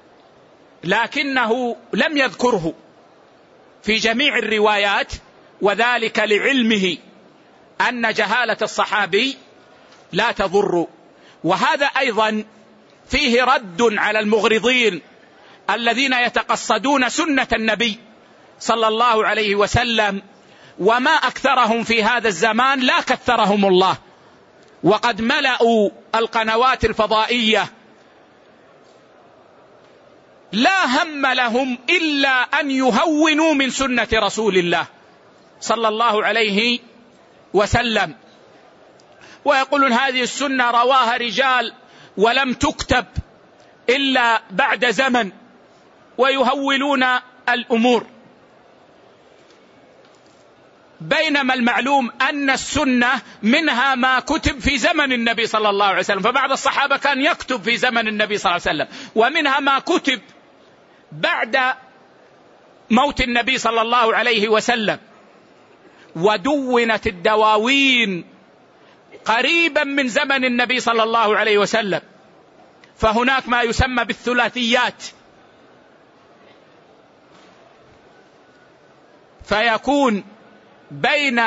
لكنه لم يذكره في جميع الروايات، وذلك لعلمه أن جهالة الصحابي لا تضر. وهذا أيضا فيه رد على المغرضين الذين يتقصدون سنة النبي صلى الله عليه وسلم، وما أكثرهم في هذا الزمان لا كثرهم الله، وقد ملأوا القنوات الفضائية لا هم لهم إلا أن يهونوا من سنة رسول الله صلى الله عليه وسلم، ويقولون هذه السنة رواها رجال ولم تكتب إلا بعد زمن، ويهولون الأمور، بينما المعلوم أن السنة منها ما كتب في زمن النبي صلى الله عليه وسلم، فبعض الصحابة كان يكتب في زمن النبي صلى الله عليه وسلم، ومنها ما كتب بعد موت النبي صلى الله عليه وسلم، ودونت الدواوين قريبا من زمن النبي صلى الله عليه وسلم. فهناك ما يسمى بالثلاثيات، فيكون بين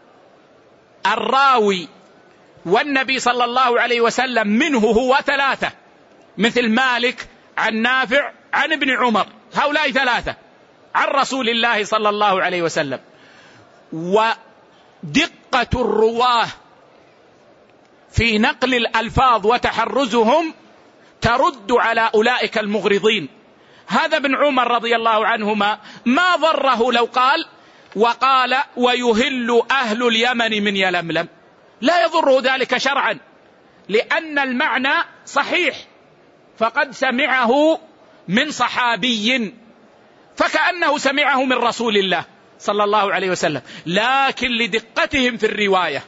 الراوي والنبي صلى الله عليه وسلم منه هو ثلاثة، مثل مالك عن نافع عن ابن عمر، هؤلاء ثلاثة عن رسول الله صلى الله عليه وسلم. ودقة الرواه في نقل الألفاظ وتحرزهم ترد على أولئك المغرضين. هذا ابن عمر رضي الله عنهما ما ضره لو قال وقال ويهل أهل اليمن من يلملم، لا يضره ذلك شرعا، لأن المعنى صحيح، فقد سمعه من صحابي فكأنه سمعه من رسول الله صلى الله عليه وسلم، لكن لدقتهم في الرواية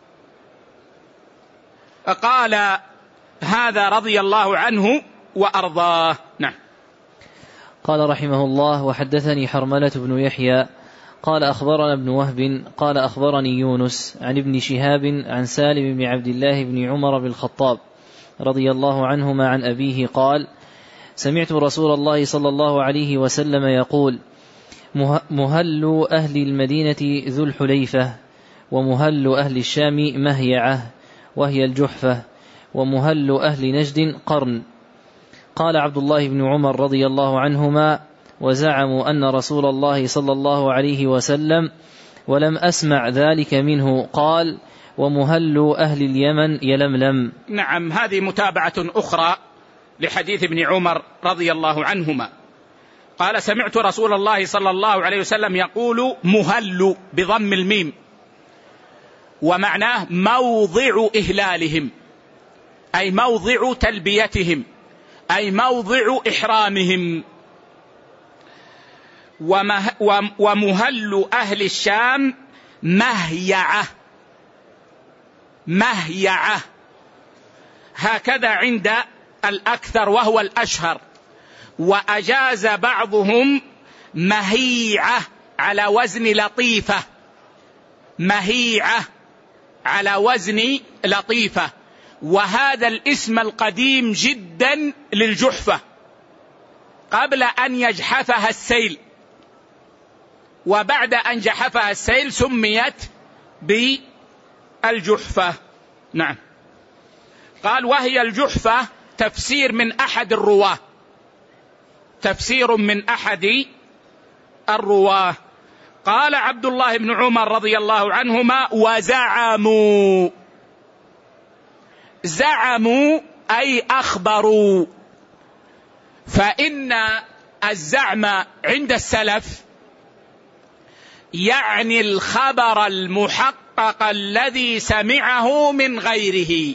قال هذا رضي الله عنه وأرضاه. نعم. قال رحمه الله: وحدثني حرملة بن يحيى قال أخبرنا ابن وهب قال أخبرني يونس عن ابن شهاب عن سالم بن عبد الله بن عمر بن الخطاب رضي الله عنهما عن أبيه قال: سمعت رسول الله صلى الله عليه وسلم يقول: مهل أهل المدينة ذو الحليفة، ومهل أهل الشام مهيعة وهي الجحفة، ومهل أهل نجد قرن. قال عبد الله بن عمر رضي الله عنهما: وزعموا أن رسول الله صلى الله عليه وسلم ولم أسمع ذلك منه قال: ومهل أهل اليمن يلملم. نعم، هذه متابعة أخرى لحديث ابن عمر رضي الله عنهما قال: سمعت رسول الله صلى الله عليه وسلم يقول مهل بضم الميم، ومعناه موضع إهلالهم، أي موضع تلبيتهم، أي موضع إحرامهم. ومهل أهل الشام مهيعة، مهيعة هكذا عند الأكثر وهو الأشهر، وأجاز بعضهم مهيعة على وزن لطيفة، مهيعة على وزن لطيفة، وهذا الاسم القديم جدا للجحفة قبل أن يجحفها السيل، وبعد أن جحفها السيل سميت بالجحفة. نعم. قال: وهي الجحفة تفسير من أحد الرواه، تفسير من أحد الرواه. قال عبد الله بن عمر رضي الله عنهما: وزعموا، زعموا أي أخبروا، فإن الزعم عند السلف يعني الخبر المحقق الذي سمعه من غيره،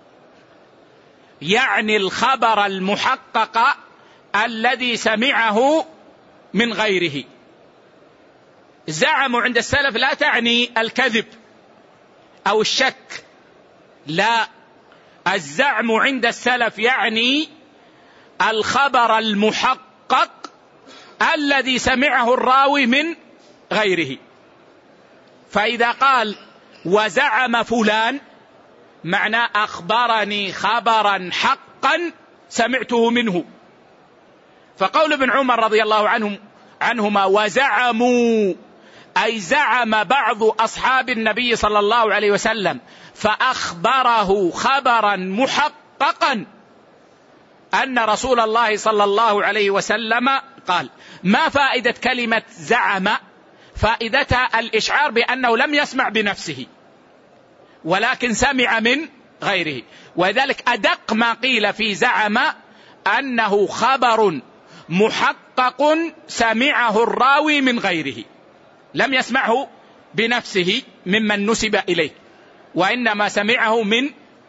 يعني الخبر المحقق الذي سمعه من غيره. زعموا عند السلف لا تعني الكذب أو الشك، لا، الزعم عند السلف يعني الخبر المحقق الذي سمعه الراوي من غيره. فإذا قال وزعم فلان معنى أخبرني خبرا حقا سمعته منه. فقول ابن عمر رضي الله عنهم عنهما وزعموا أي زعم بعض أصحاب النبي صلى الله عليه وسلم فأخبره خبرا محققا أن رسول الله صلى الله عليه وسلم قال. ما فائدة كلمة زعم؟ فائدتها الإشعار بأنه لم يسمع بنفسه، ولكن سمع من غيره. ولذلك أدق ما قيل في زعم أنه خبر محقق سمعه الراوي من غيره، لم يسمعه بنفسه ممن نسب إليه، وإنما سمعه من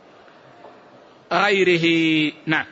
غيره. نعم.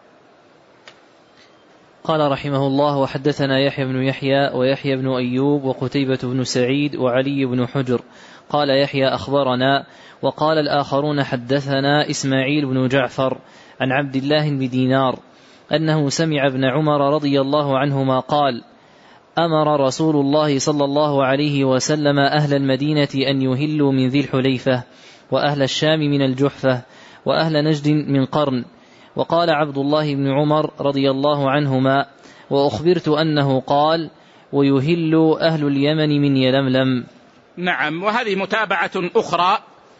قال رحمه الله: وحدثنا يحيى بن يحيى ويحيى بن أيوب وقتيبة بن سعيد وعلي بن حجر. قال يحيى: أخبرنا. وقال الآخرون: حدثنا إسماعيل بن جعفر عن عبد الله بن دينار أنه سمع ابن عمر رضي الله عنهما قال: أمر رسول الله صلى الله عليه وسلم أهل المدينة أن يهلوا من ذي الحليفة، وأهل الشام من الجحفة، وأهل نجد من قرن. وقال عبد الله بن عمر رضي الله عنهما: وأخبرت أنه قال: ويهل أهل اليمن من يلملم. نعم. وهذه متابعة أخرى،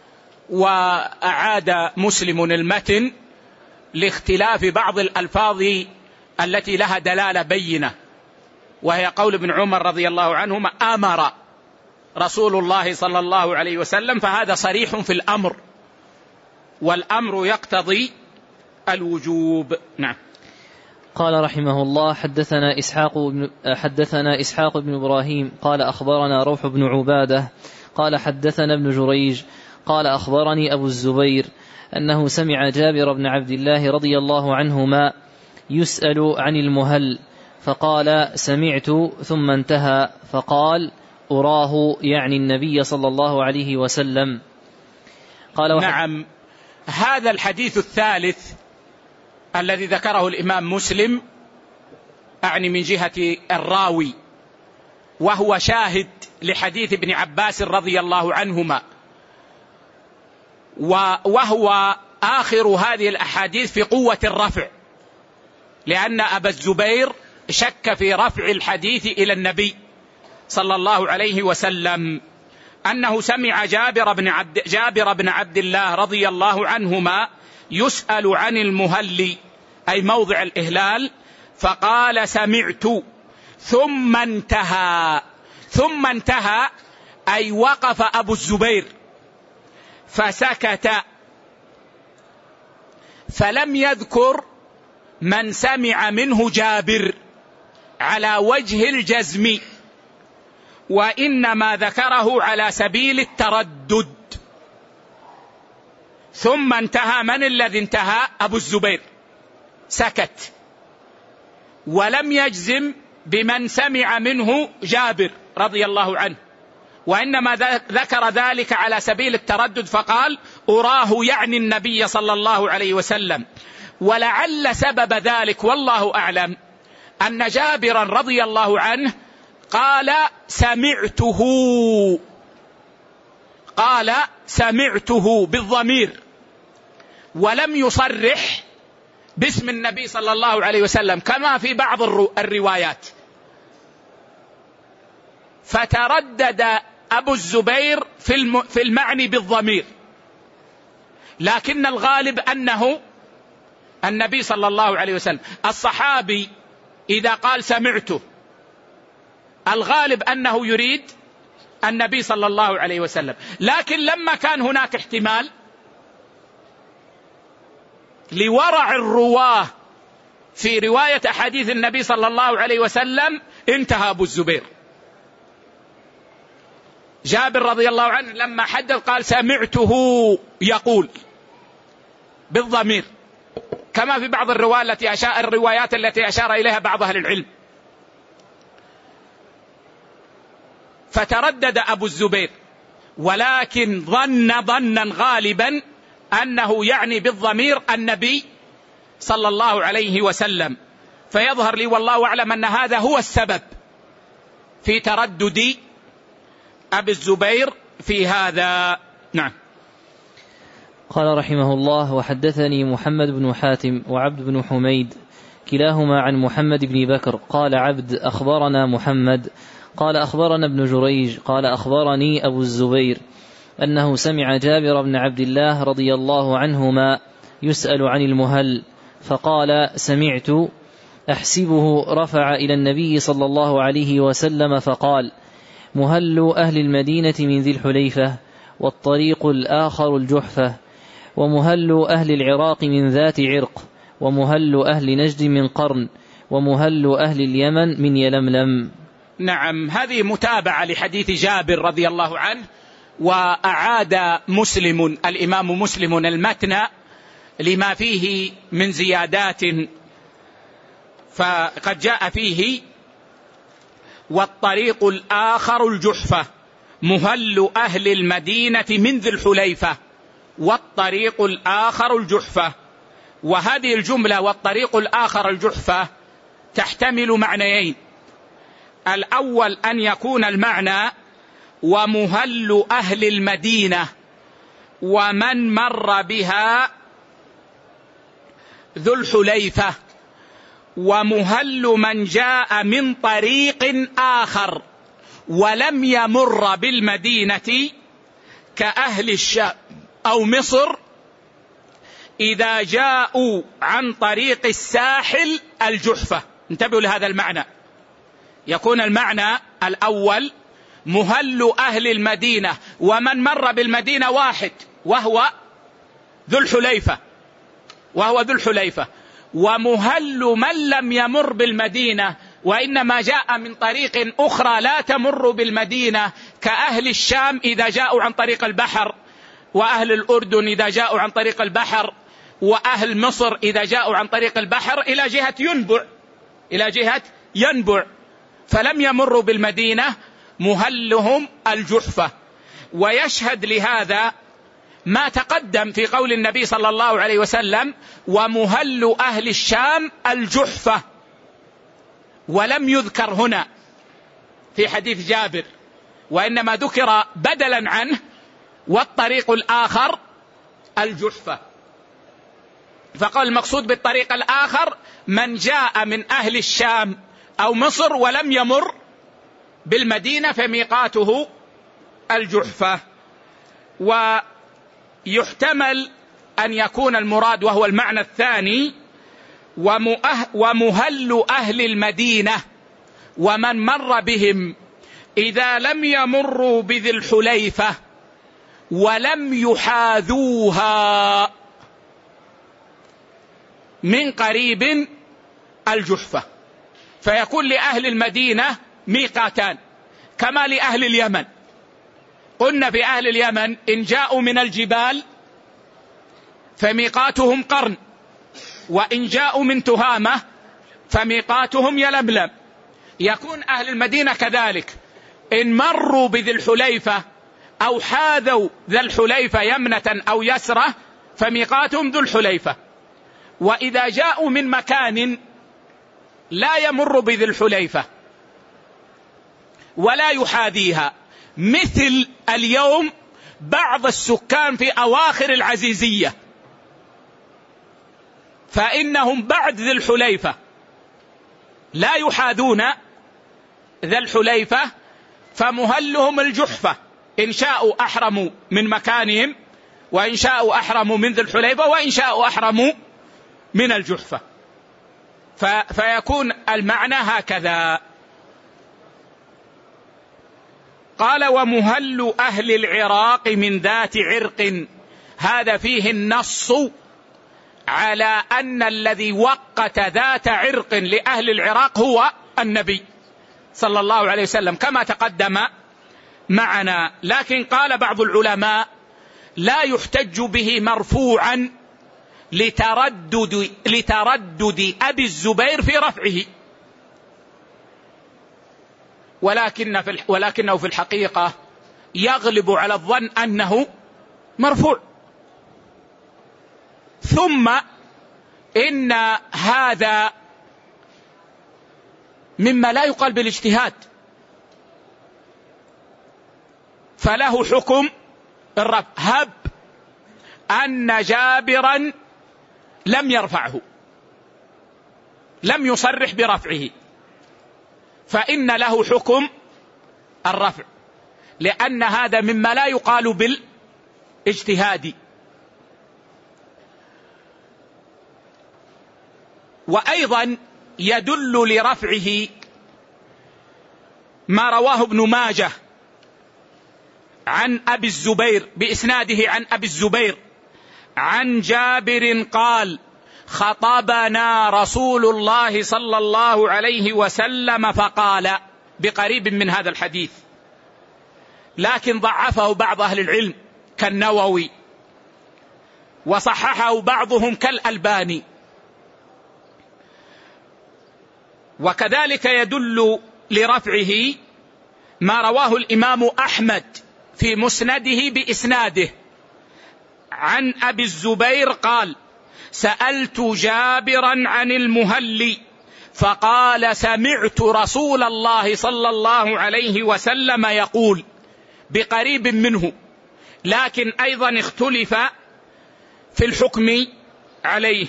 وأعاد مسلم المتن لاختلاف بعض الألفاظ التي لها دلالة بينة، وهي قول ابن عمر رضي الله عنهما: أمر رسول الله صلى الله عليه وسلم، فهذا صريح في الأمر، والأمر يقتضي الوجوب. نعم. قال رحمه الله: حدثنا إسحاق بن, حدثنا إسحاق بن إبراهيم قال أخبرنا روح بن عبادة قال حدثنا ابن جريج قال أخبرني أبو الزبير أنه سمع جابر بن عبد الله رضي الله عنهما يسأل عن المهل، فقال: سمعت، ثم انتهى، فقال: أراه، يعني النبي صلى الله عليه وسلم. قال: نعم. هذا الحديث الثالث الذي ذكره الإمام مسلم أعني من جهة الراوي، وهو شاهد لحديث ابن عباس رضي الله عنهما، وهو آخر هذه الأحاديث في قوة الرفع، لأن أبا الزبير شك في رفع الحديث إلى النبي صلى الله عليه وسلم، أنه سمع جابر بن عبد, جابر بن عبد الله رضي الله عنهما يسأل عن المهل، أي موضع الإهلال، فقال: سمعت، ثم انتهى. ثم انتهى أي وقف أبو الزبير فسكت، فلم يذكر من سمع منه جابر على وجه الجزم، وإنما ذكره على سبيل التردد. ثم انتهى، من الذي انتهى؟ أبو الزبير، سكت ولم يجزم بمن سمع منه جابر رضي الله عنه، وإنما ذكر ذلك على سبيل التردد، فقال: أراه، يعني النبي صلى الله عليه وسلم. ولعل سبب ذلك والله أعلم أن جابرا رضي الله عنه قال: سمعته، قال سمعته بالضمير، ولم يصرح باسم النبي صلى الله عليه وسلم كما في بعض الروايات، فتردد أبو الزبير في المعني بالضمير، لكن الغالب أنه النبي صلى الله عليه وسلم. الصحابي إذا قال سمعته الغالب أنه يريد النبي صلى الله عليه وسلم، لكن لما كان هناك احتمال لورع الرواه في رواية أحاديث النبي صلى الله عليه وسلم انتهى أبو الزبير. جابر رضي الله عنه لما حدث قال: سمعته يقول بالضمير، كما في بعض الروايات التي أشار الروايات التي أشار إليها بعض أهل العلم. فتردد أبو الزبير، ولكن ظن ظنا غالبا أنه يعني بالضمير النبي صلى الله عليه وسلم، فيظهر لي والله أعلم أن هذا هو السبب في تردد أبي الزبير في هذا. نعم. قال رحمه الله: وحدثني محمد بن حاتم وعبد بن حميد كلاهما عن محمد بن بكر قال عبد: أخبرنا محمد قال أخبرنا ابن جريج قال أخبرني أبو الزبير أنه سمع جابر بن عبد الله رضي الله عنهما يسأل عن المهل، فقال: سمعت، أحسبه رفع إلى النبي صلى الله عليه وسلم فقال: مهل أهل المدينة من ذي الحليفة، والطريق الآخر الجحفة، ومهل أهل العراق من ذات عرق، ومهل أهل نجد من قرن، ومهل أهل اليمن من يلملم. نعم، هذه متابعة لحديث جابر رضي الله عنه، وأعاد مسلم الإمام مسلم المتن لما فيه من زيادات، فقد جاء فيه والطريق الآخر الجحفة مهل أهل المدينة من ذي الحليفة، والطريق الآخر الجحفة. وهذه الجملة والطريق الآخر الجحفة تحتمل معنيين: الأول أن يكون المعنى ومهل أهل المدينة ومن مر بها ذو الحليفة، ومهل من جاء من طريق آخر ولم يمر بالمدينة كأهل الشام أو مصر إذا جاءوا عن طريق الساحل الجحفة. انتبهوا لهذا المعنى. يكون المعنى الأول مهل أهل المدينة ومن مر بالمدينة واحد وهو ذو الحليفة وهو ذو الحليفة ومهل من لم يمر بالمدينة وإنما جاء من طريق أخرى لا تمر بالمدينة كأهل الشام إذا جاءوا عن طريق البحر، وأهل الأردن إذا جاءوا عن طريق البحر، وأهل مصر إذا جاءوا عن طريق البحر إلى جهة ينبع إلى جهة ينبع فلم يمروا بالمدينة، مهلهم الجحفة. ويشهد لهذا ما تقدم في قول النبي صلى الله عليه وسلم ومهل أهل الشام الجحفة، ولم يذكر هنا في حديث جابر، وإنما ذكر بدلا عنه والطريق الآخر الجحفة. فقال المقصود بالطريق الآخر من جاء من أهل الشام أو مصر ولم يمر بالمدينة فميقاته الجحفة. ويحتمل أن يكون المراد وهو المعنى الثاني ومهل أهل المدينة ومن مر بهم إذا لم يمروا بذي الحليفة ولم يحاذوها من قريب الجحفة، فيكون لأهل المدينة ميقاتان كما لأهل اليمن. قلنا في أهل اليمن إن جاءوا من الجبال فميقاتهم قرن، وإن جاءوا من تهامة فميقاتهم يلملم. يكون أهل المدينة كذلك، إن مروا بذي الحليفة أو حاذوا ذا الحليفة يمنة أو يسرة فميقاتهم ذو الحليفة. وإذا جاءوا من مكان لا يمر بذي الحليفة ولا يحاذيها، مثل اليوم بعض السكان في أواخر العزيزية فإنهم بعد ذي الحليفة لا يحاذون ذا الحليفة، فمهلهم الجحفة، إن شاءوا أحرموا من مكانهم، وإن شاءوا أحرموا من ذي الحليفة، وإن شاءوا أحرموا من الجحفة. فيكون المعنى هكذا. قال ومهل أهل العراق من ذات عرق، هذا فيه النص على أن الذي وقت ذات عرق لأهل العراق هو النبي صلى الله عليه وسلم كما تقدم معنا. لكن قال بعض العلماء لا يحتج به مرفوعا لتردد, لتردد أبي الزبير في رفعه، ولكن في ولكنه في الحقيقة يغلب على الظن أنه مرفوع. ثم إن هذا مما لا يقال بالاجتهاد، فله حكم الرفع. هب أن جابرا لم يرفعه، لم يصرح برفعه، فإن له حكم الرفع، لأن هذا مما لا يقال بالاجتهاد. وأيضا يدل لرفعه ما رواه ابن ماجه عن أبي الزبير بإسناده عن أبي الزبير عن جابر قال: خطبنا رسول الله صلى الله عليه وسلم فقال، بقريب من هذا الحديث، لكن ضعفه بعض أهل العلم كالنووي، وصححه بعضهم كالألباني. وكذلك يدل لرفعه ما رواه الإمام أحمد في مسنده بإسناده عن أبي الزبير قال: سألت جابرا عن المهلي فقال: سمعت رسول الله صلى الله عليه وسلم يقول، بقريب منه، لكن أيضا اختلف في الحكم عليه،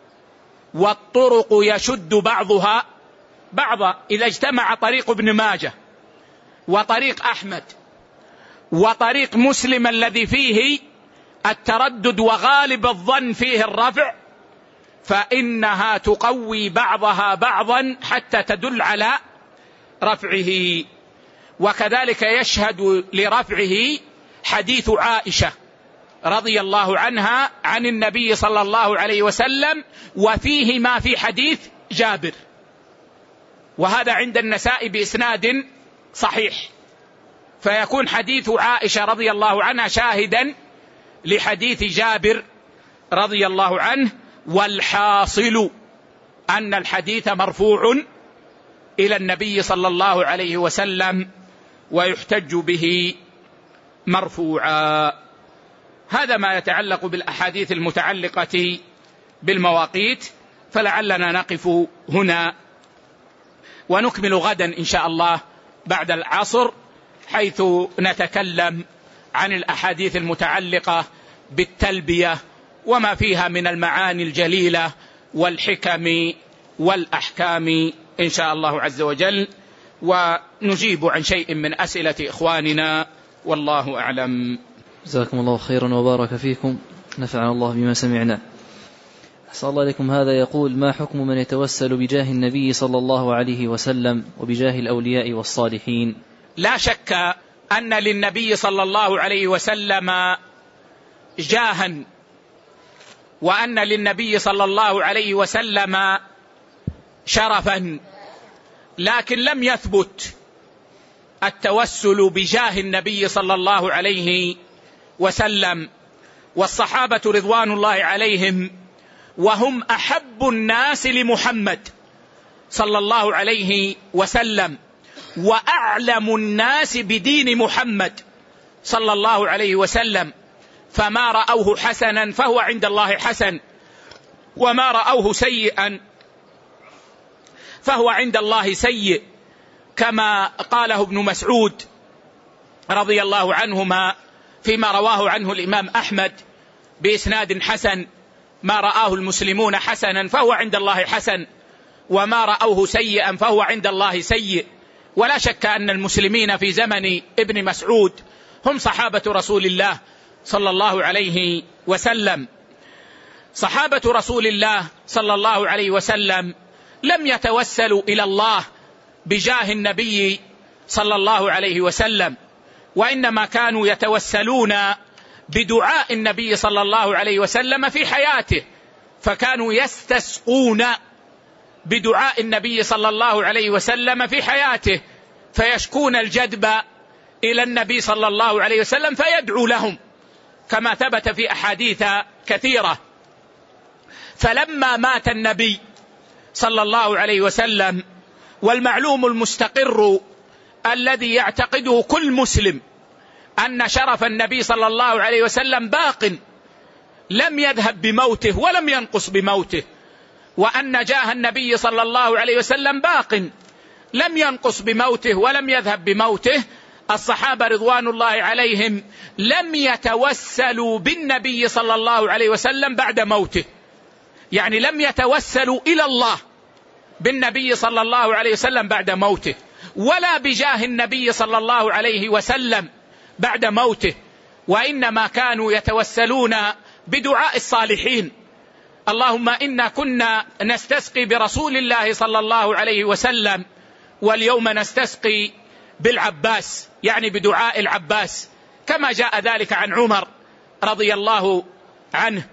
والطرق يشد بعضها بعضا. إذا اجتمع طريق ابن ماجه وطريق أحمد وطريق مسلم الذي فيه التردد وغالب الظن فيه الرفع، فإنها تقوي بعضها بعضا حتى تدل على رفعه. وكذلك يشهد لرفعه حديث عائشة رضي الله عنها عن النبي صلى الله عليه وسلم، وفيه ما في حديث جابر، وهذا عند النسائي بإسناد صحيح، فيكون حديث عائشة رضي الله عنها شاهدا لحديث جابر رضي الله عنه. والحاصل أن الحديث مرفوع إلى النبي صلى الله عليه وسلم ويحتج به مرفوعا. هذا ما يتعلق بالأحاديث المتعلقة بالمواقيت، فلعلنا نقف هنا ونكمل غدا إن شاء الله بعد العصر، حيث نتكلم عن الأحاديث المتعلقة بالتلبية وما فيها من المعاني الجليلة والحكم والأحكام إن شاء الله عز وجل، ونجيب عن شيء من أسئلة إخواننا، والله أعلم. جزاكم الله خيرا وبارك فيكم، نفعنا الله بما سمعنا. أحسن الله إليكم. هذا يقول: ما حكم من يتوسل بجاه النبي صلى الله عليه وسلم وبجاه الأولياء والصالحين؟ لا شك أن للنبي صلى الله عليه وسلم جاها، وأن للنبي صلى الله عليه وسلم شرفا، لكن لم يثبت التوسل بجاه النبي صلى الله عليه وسلم. والصحابة رضوان الله عليهم وهم أحب الناس لمحمد صلى الله عليه وسلم وأعلم الناس بدين محمد صلى الله عليه وسلم، فما رأوه حسنا فهو عند الله حسن، وما رأوه سيئا فهو عند الله سيء، كما قاله ابن مسعود رضي الله عنهما فيما رواه عنه الإمام أحمد بإسناد حسن: ما رآه المسلمون حسنا فهو عند الله حسن، وما رأوه سيئا فهو عند الله سيء. ولا شك أن المسلمين في زمن ابن مسعود هم صحابة رسول الله صلى الله عليه وسلم. صحابة رسول الله صلى الله عليه وسلم لم يتوسلوا إلى الله بجاه النبي صلى الله عليه وسلم، وإنما كانوا يتوسلون بدعاء النبي صلى الله عليه وسلم في حياته، فكانوا يستسقون بدعاء النبي صلى الله عليه وسلم في حياته، فيشكون الجدب إلى النبي صلى الله عليه وسلم فيدعو لهم، كما ثبت في أحاديث كثيرة. فلما مات النبي صلى الله عليه وسلم، والمعلوم المستقر الذي يعتقده كل مسلم أن شرف النبي صلى الله عليه وسلم باق لم يذهب بموته ولم ينقص بموته، وأن جاه النبي صلى الله عليه وسلم باق لم ينقص بموته ولم يذهب بموته، الصحابة رضوان الله عليهم لم يتوسلوا بالنبي صلى الله عليه وسلم بعد موته، يعني لم يتوسلوا إلى الله بالنبي صلى الله عليه وسلم بعد موته، ولا بجاه النبي صلى الله عليه وسلم بعد موته، وإنما كانوا يتوسلون بدعاء الصالحين: اللهم إنا كنا نستسقي برسول الله صلى الله عليه وسلم، واليوم نستسقي بالعباس، يعني بدعاء العباس كما جاء ذلك عن عمر رضي الله عنه.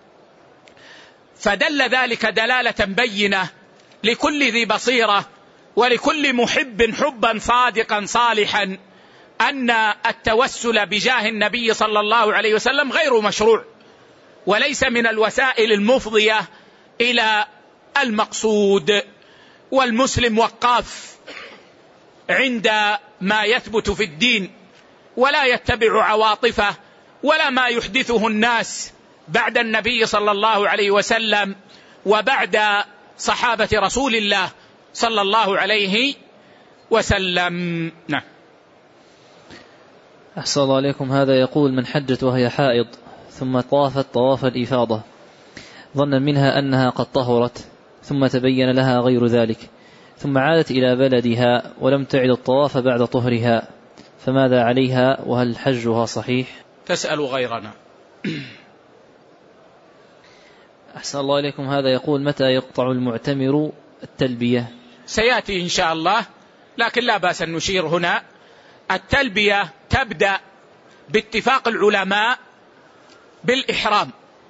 فدل ذلك دلالة بينة لكل ذي بصيرة ولكل محب حبا صادقا صالحا أن التوسل بجاه النبي صلى الله عليه وسلم غير مشروع، وليس من الوسائل المفضية إلى المقصود. والمسلم وقاف عند ما يثبت في الدين، ولا يتبع عواطفه ولا ما يحدثه الناس بعد النبي صلى الله عليه وسلم وبعد صحابة رسول الله صلى الله عليه وسلم. نعم. أحسن الله عليكم. هذا يقول: من حجت وهي حائض ثم طافت طواف الإفاضة ظنا منها أنها قد طهرت، ثم تبين لها غير ذلك، ثم عادت إلى بلدها ولم تعد الطواف بعد طهرها، فماذا عليها؟ وهل حجها صحيح؟ تسأل غيرنا. أحسن الله إليكم. هذا يقول: متى يقطع المعتمر التلبية؟ سيأتي إن شاء الله، لكن لا بأس أن نشير هنا. التلبية تبدأ باتفاق العلماء بالإحرام،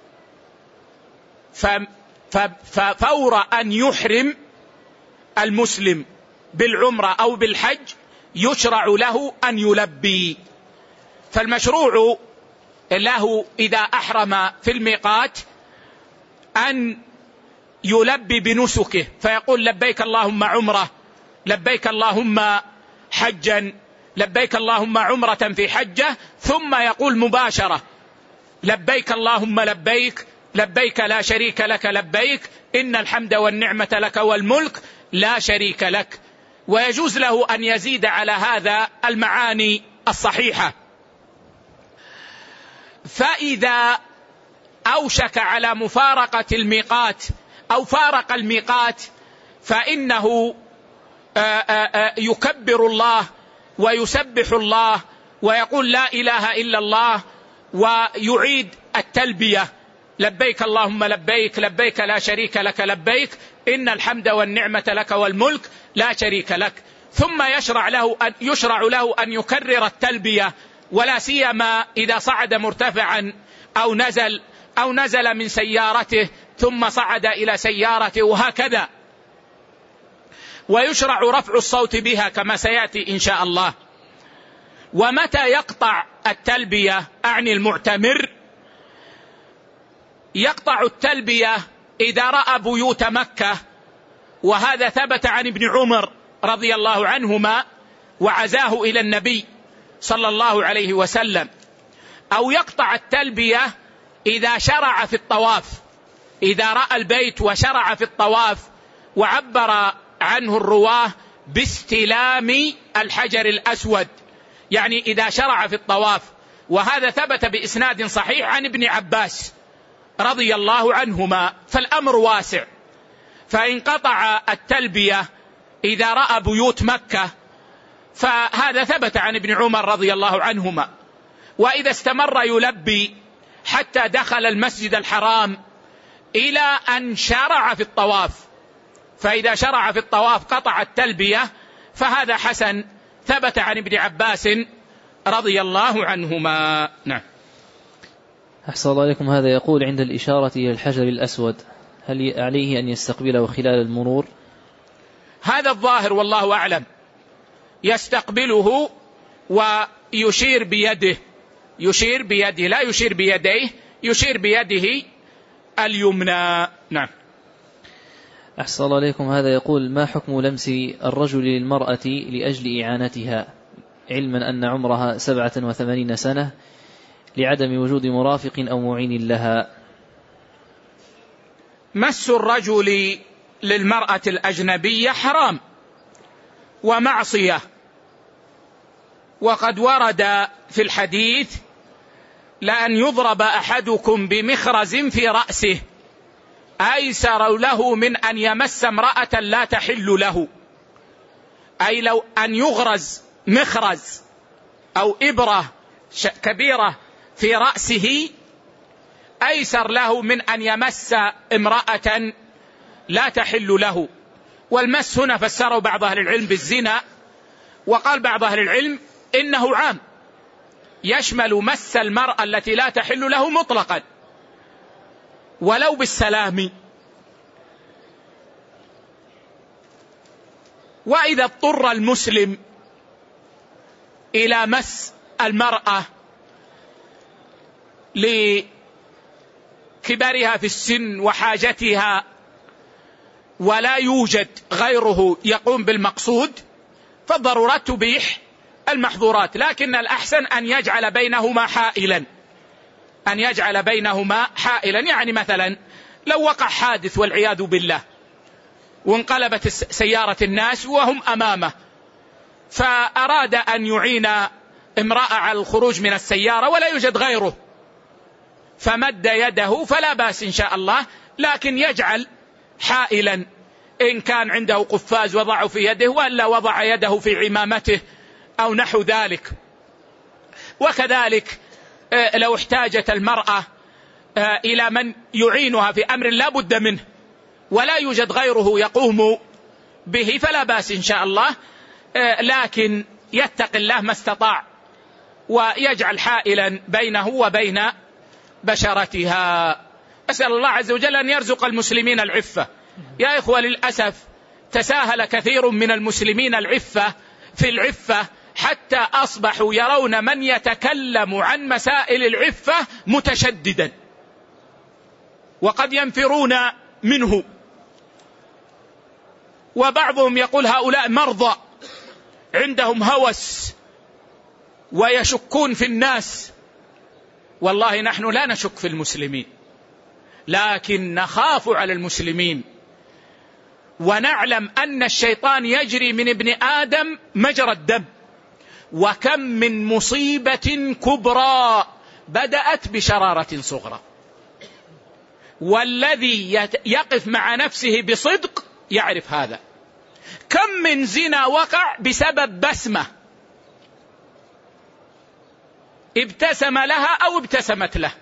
ففور أن يحرم المسلم بالعمرة أو بالحج يشرع له أن يلبي. فالمشروع له إذا أحرم في الميقات أن يلبي بنسكه، فيقول: لبيك اللهم عمرة، لبيك اللهم حجا، لبيك اللهم عمرة في حجة، ثم يقول مباشرة: لبيك اللهم لبيك، لبيك لا شريك لك لبيك، إن الحمد والنعمة لك والملك لا شريك لك. ويجوز له أن يزيد على هذا المعاني الصحيحة. فإذا أوشك على مفارقة الميقات أو فارق الميقات فإنه يكبر الله ويسبح الله ويقول: لا إله إلا الله، ويعيد التلبية: لبيك اللهم لبيك، لبيك لا شريك لك لبيك، إن الحمد والنعمة لك والملك لا شريك لك. ثم يشرع له أن يشرع له أن يكرر التلبية، ولا سيما إذا صعد مرتفعا أو نزل أو نزل من سيارته ثم صعد إلى سيارته، وهكذا. ويشرع رفع الصوت بها كما سيأتي إن شاء الله. ومتى يقطع التلبية أعني المعتمر؟ يقطع التلبية إذا رأى بيوت مكة، وهذا ثبت عن ابن عمر رضي الله عنهما وعزاه إلى النبي صلى الله عليه وسلم. أو يقطع التلبية إذا شرع في الطواف، إذا رأى البيت وشرع في الطواف، وعبر عنه الرواه باستلام الحجر الأسود، يعني إذا شرع في الطواف. وهذا ثبت بإسناد صحيح عن ابن عباس رضي الله عنهما. فالأمر واسع. فإن قطع التلبية إذا رأى بيوت مكة فهذا ثبت عن ابن عمر رضي الله عنهما. وإذا استمر يلبي حتى دخل المسجد الحرام إلى أن شرع في الطواف، فإذا شرع في الطواف قطع التلبية، فهذا حسن، ثبت عن ابن عباس رضي الله عنهما. نعم. أحسن الله عليكم. هذا يقول: عند الإشارة إلى الحجر الأسود هل عليه أن يستقبله خلال المرور؟ هذا الظاهر والله أعلم، يستقبله ويشير بيده، يشير بيده، لا يشير بيديه، يشير بيده اليمنى. نعم. أحسن الله عليكم. هذا يقول: ما حكم لمس الرجل للمرأة لأجل إعانتها، علما أن عمرها سبعة وثمانين سنة، لعدم وجود مرافق أو معين لها؟ مس الرجل للمرأة الأجنبية حرام ومعصية، وقد ورد في الحديث: لأن يضرب أحدكم بمخرز في رأسه أيسر له من أن يمس امرأة لا تحل له. أي لو أن يغرز مخرز أو إبرة كبيرة في رأسه أيسر له من أن يمس امرأة لا تحل له. والمس هنا فسره بعض أهل العلم بالزنا، وقال بعض أهل العلم إنه عام، يشمل مس المرأة التي لا تحل له مطلقا ولو بالسلام. وإذا اضطر المسلم إلى مس المرأة لكبرها في السن وحاجتها ولا يوجد غيره يقوم بالمقصود، فالضرورات تبيح المحظورات، لكن الأحسن أن يجعل بينهما حائلا، أن يجعل بينهما حائلا. يعني مثلا لو وقع حادث والعياذ بالله وانقلبت سيارة الناس وهم أمامه، فأراد أن يعين امرأة على الخروج من السيارة ولا يوجد غيره، فمد يده فلا بأس إن شاء الله، لكن يجعل حائلا، إن كان عنده قفاز وضعه في يده، وإلا وضع يده في عمامته أو نحو ذلك. وكذلك لو احتاجت المرأة إلى من يعينها في أمر لا بد منه ولا يوجد غيره يقوم به، فلا بأس إن شاء الله، لكن يتق الله ما استطاع ويجعل حائلا بينه وبين بشرتها. أسأل الله عز وجل أن يرزق المسلمين العفة. يا إخوة، للأسف تساهل كثير من المسلمين العفة في العفة، حتى أصبحوا يرون من يتكلم عن مسائل العفة متشددا، وقد ينفرون منه. وبعضهم يقول هؤلاء مرضى عندهم هوس ويشكون في الناس. والله نحن لا نشك في المسلمين، لكن نخاف على المسلمين، ونعلم أن الشيطان يجري من ابن آدم مجرى الدم، وكم من مصيبة كبرى بدأت بشرارة صغرى. والذي يقف مع نفسه بصدق يعرف هذا. كم من زنا وقع بسبب بسمة ابتسم لها أو ابتسمت له،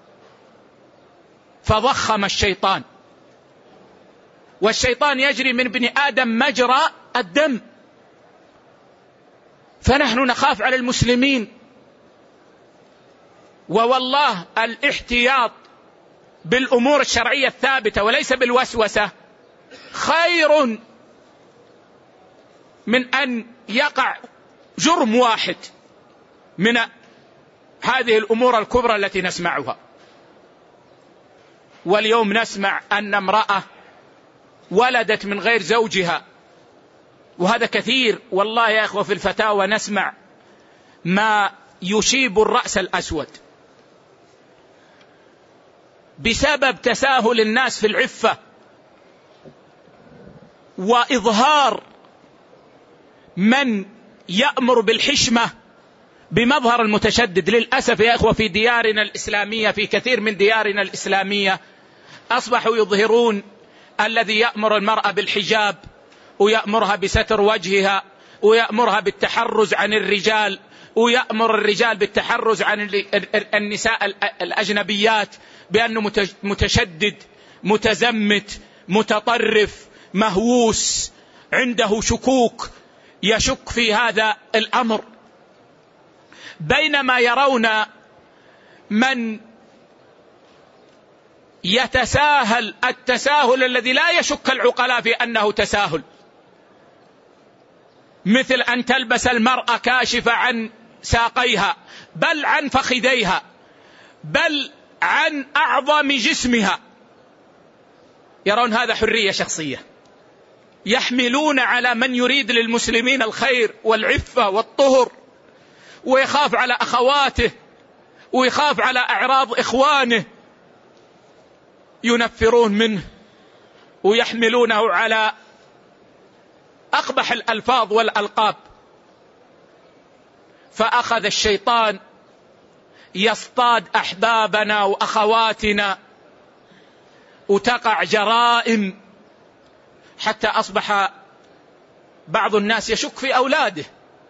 فضخم الشيطان. والشيطان يجري من ابن آدم مجرى الدم، فنحن نخاف على المسلمين. ووالله الاحتياط بالأمور الشرعية الثابتة وليس بالوسوسة خير من أن يقع جرم واحد من هذه الأمور الكبرى التي نسمعها. واليوم نسمع أن امرأة ولدت من غير زوجها، وهذا كثير والله يا أخوة. في الفتاوى نسمع ما يشيب الرأس الأسود بسبب تساهل الناس في العفة وإظهار من يأمر بالحشمة بمظهر المتشدد. للأسف يا أخوة في ديارنا الإسلامية، في كثير من ديارنا الإسلامية، أصبحوا يظهرون الذي يأمر المرأة بالحجاب ويأمرها بستر وجهها ويأمرها بالتحرز عن الرجال ويأمر الرجال بالتحرز عن النساء الأجنبيات بأنه متشدد متزمت متطرف مهووس عنده شكوك يشك في هذا الأمر، بينما يرون من يتساهل التساهل الذي لا يشك العقلاء في أنه تساهل، مثل أن تلبس المرأة كاشفة عن ساقيها بل عن فخذيها بل عن أعظم جسمها. يرون هذا حرية شخصية، يحملون على من يريد للمسلمين الخير والعفة والطهر، ويخاف على أخواته ويخاف على أعراض إخوانه، ينفرون منه ويحملونه على أقبح الألفاظ والألقاب. فأخذ الشيطان يصطاد أحبابنا وأخواتنا، وتقع جرائم حتى أصبح بعض الناس يشك في أولاده.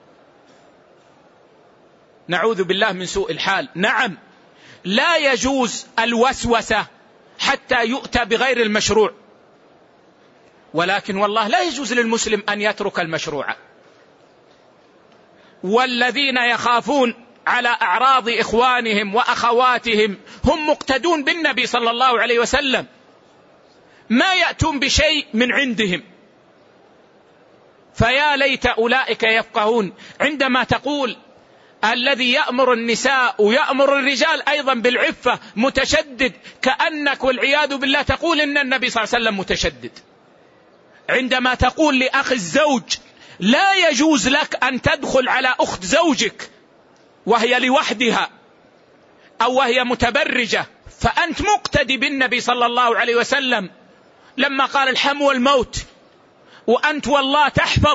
نعوذ بالله من سوء الحال. نعم، لا يجوز الوسوسة حتى يؤتى بغير المشروع، ولكن والله لا يجوز للمسلم أن يترك المشروع. والذين يخافون على أعراض إخوانهم وأخواتهم هم مقتدون بالنبي صلى الله عليه وسلم، ما يأتون بشيء من عندهم. فيا ليت أولئك يفقهون. عندما تقول الذي يأمر النساء ويأمر الرجال أيضا بالعفة متشدد، كأنك والعياذ بالله تقول إن النبي صلى الله عليه وسلم متشدد. عندما تقول لأخي الزوج لا يجوز لك أن تدخل على أخت زوجك وهي لوحدها أو وهي متبرجة، فأنت مقتدي بالنبي صلى الله عليه وسلم لما قال الحم والموت، وأنت والله تحفظ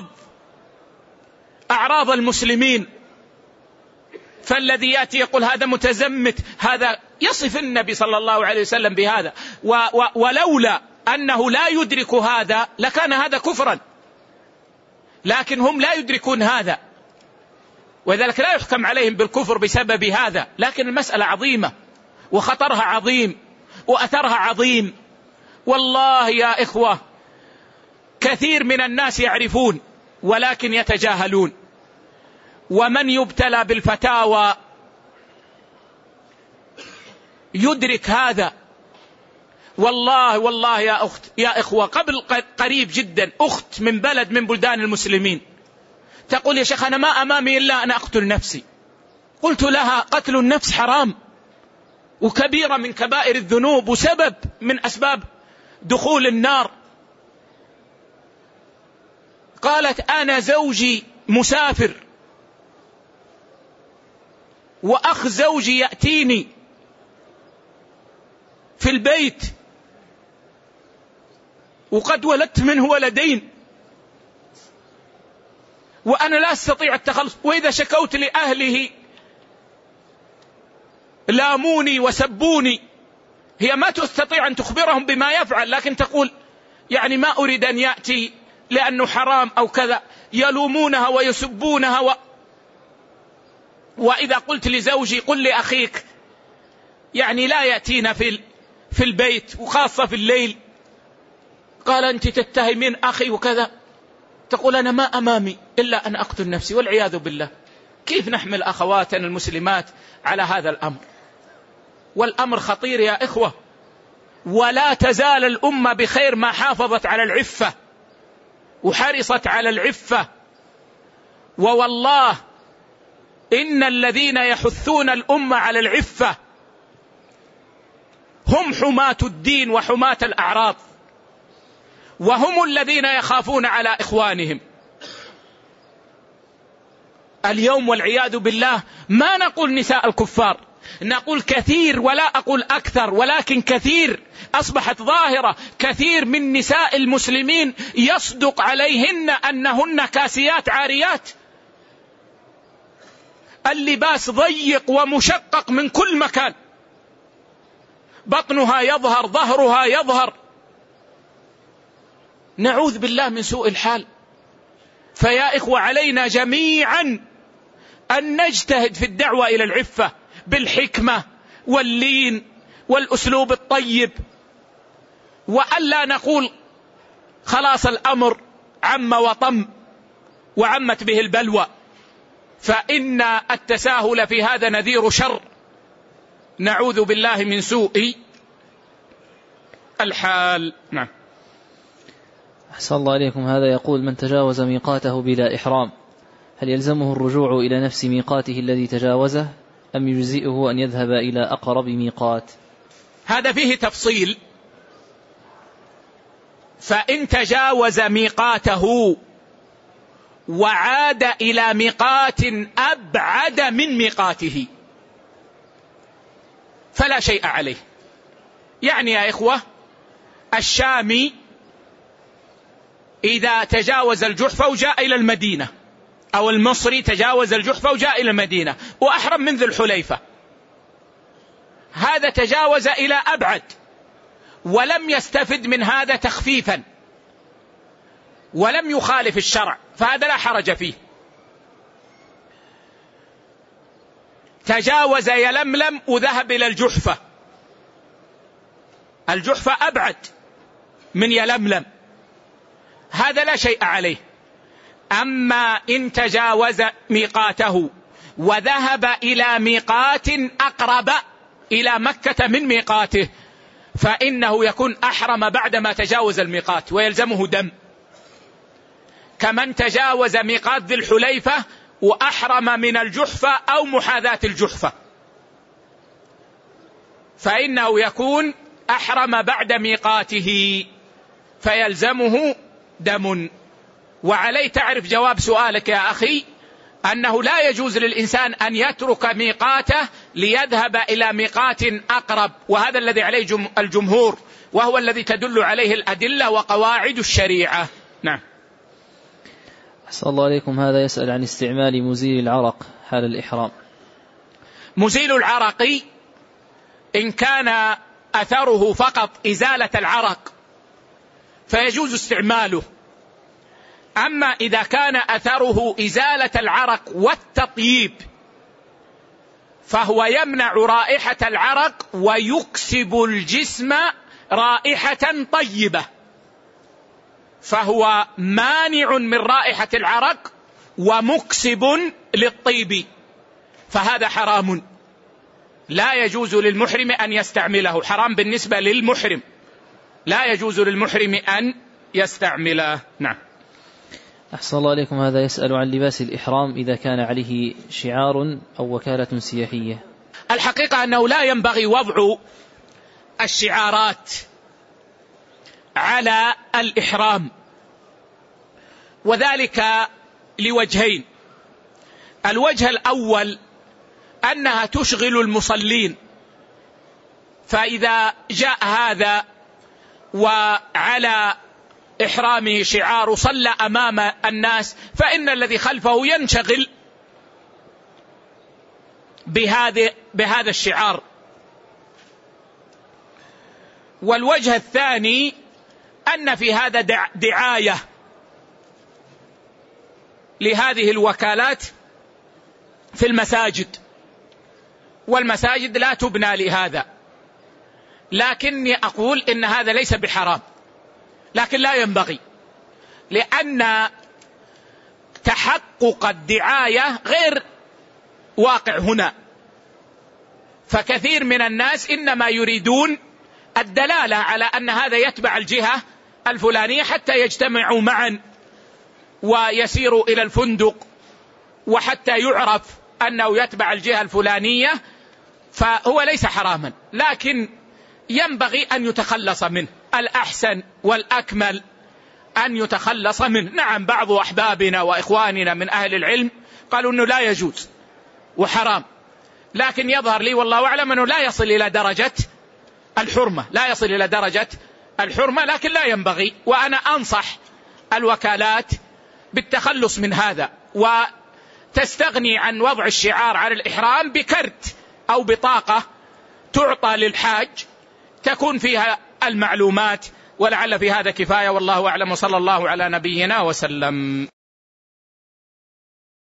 أعراض المسلمين. فالذي يأتي يقول هذا متزمت، هذا يصف النبي صلى الله عليه وسلم بهذا، و و ولولا أنه لا يدرك هذا لكان هذا كفرا، لكن هم لا يدركون هذا، وذلك لا يحكم عليهم بالكفر بسبب هذا. لكن المسألة عظيمة وخطرها عظيم وأثرها عظيم. والله يا إخوة كثير من الناس يعرفون ولكن يتجاهلون، ومن يبتلى بالفتاوى يدرك هذا. والله والله يا أخت يا إخوة، قبل قريب جدا أخت من بلد من بلدان المسلمين تقول يا شيخ أنا ما أمامي إلا أن أقتل نفسي. قلت لها قتل النفس حرام وكبيرة من كبائر الذنوب وسبب من أسباب دخول النار. قالت أنا زوجي مسافر وأخ زوجي يأتيني في البيت وقد ولدت منه ولدين وأنا لا أستطيع التخلص، وإذا شكوت لأهله لاموني وسبوني. هي ما تستطيع أن تخبرهم بما يفعل، لكن تقول يعني ما أريد أن يأتي لأنه حرام أو كذا، يلومونها ويسبونها و... وإذا قلت لزوجي قل لأخيك يعني لا يأتينا في في البيت وخاصة في الليل، قال أنت تتهمين أخي وكذا، تقول أنا ما أمامي إلا أن أقتل نفسي والعياذ بالله. كيف نحمل أخواتنا المسلمات على هذا الأمر؟ والأمر خطير يا إخوة، ولا تزال الأمة بخير ما حافظت على العفة وحرصت على العفة. ووالله إن الذين يحثون الأمة على العفة هم حماة الدين وحماة الأعراض، وهم الذين يخافون على إخوانهم. اليوم والعياذ بالله ما نقول نساء الكفار، نقول كثير ولا أقول أكثر، ولكن كثير أصبحت ظاهرة. كثير من نساء المسلمين يصدق عليهن أنهن كاسيات عاريات، اللباس ضيق ومشقق من كل مكان، بطنها يظهر ظهرها يظهر، نعوذ بالله من سوء الحال. فيا إخوة علينا جميعا أن نجتهد في الدعوة إلى العفة بالحكمة واللين والأسلوب الطيب، وألا نقول خلاص الأمر عم وطم وعمت به البلوى، فإن التساهل في هذا نذير شر، نعوذ بالله من سوء الحال. نعم. أحسن الله عليكم. هذا يقول من تجاوز ميقاته بلا إحرام هل يلزمه الرجوع إلى نفس ميقاته الذي تجاوزه أم يجزئه أن يذهب إلى أقرب ميقات؟ هذا فيه تفصيل. فإن تجاوز ميقاته وعاد إلى ميقات أبعد من ميقاته فلا شيء عليه. يعني يا إخوة الشامي إذا تجاوز الجحفة وجاء إلى المدينة، أو المصري تجاوز الجحفة وجاء إلى المدينة وأحرم من ذي الحليفة، هذا تجاوز إلى أبعد ولم يستفد من هذا تخفيفا ولم يخالف الشرع، فهذا لا حرج فيه. تجاوز يلملم وذهب إلى الجحفة، الجحفة أبعد من يلملم، هذا لا شيء عليه. أما إن تجاوز ميقاته وذهب إلى ميقات أقرب إلى مكة من ميقاته فإنه يكون أحرم بعدما تجاوز الميقات ويلزمه دم، كمن تجاوز ميقات ذي الحليفة وأحرم من الجحفة أو محاذاة الجحفة، فإنه يكون أحرم بعد ميقاته فيلزمه دم. وعلي تعرف جواب سؤالك يا أخي أنه لا يجوز للإنسان أن يترك ميقاته ليذهب إلى ميقات أقرب، وهذا الذي عليه الجمهور وهو الذي تدل عليه الأدلة وقواعد الشريعة. نعم. أحسن الله عليكم. هذا يسأل عن استعمال مزيل العرق حال الإحرام. مزيل العرق إن كان أثره فقط إزالة العرق فيجوز استعماله، أما إذا كان أثره إزالة العرق والتطييب فهو يمنع رائحة العرق ويكسب الجسم رائحة طيبة، فهو مانع من رائحة العرق ومكسب للطيب، فهذا حرام لا يجوز للمحرم أن يستعمله، حرام بالنسبة للمحرم، لا يجوز للمحرم أن يستعمله. نعم. أحسن الله عليكم. هذا يسأل عن لباس الإحرام إذا كان عليه شعار أو وكالة سياحية. الحقيقة أنه لا ينبغي وضع الشعارات على الإحرام، وذلك لوجهين. الوجه الأول أنها تشغل المصلين، فإذا جاء هذا وعلى إحرامه شعار صلى أمام الناس فإن الذي خلفه ينشغل بهذا بهذا الشعار. والوجه الثاني أن في هذا دعاية لهذه الوكالات في المساجد، والمساجد لا تبنى لهذا، لكني أقول إن هذا ليس بحرام، لكن لا ينبغي، لأن تحقق الدعاية غير واقع هنا، فكثير من الناس إنما يريدون الدلالة على أن هذا يتبع الجهة الفلانية حتى يجتمعوا معا ويسيروا إلى الفندق وحتى يعرف أنه يتبع الجهة الفلانية، فهو ليس حراما، لكن ينبغي أن يتخلص منه. الأحسن والأكمل أن يتخلص منه. نعم، بعض أحبابنا وإخواننا من أهل العلم قالوا أنه لا يجوز وحرام، لكن يظهر لي والله أعلم أنه لا يصل إلى درجة الحرمة، لا يصل إلى درجة الحرمة، لكن لا ينبغي. وأنا أنصح الوكالات بالتخلص من هذا، وتستغني عن وضع الشعار على الإحرام بكرت أو بطاقة تعطى للحاج تكون فيها المعلومات، ولعل في هذا كفاية، والله أعلم، وصلى الله على نبينا وسلم.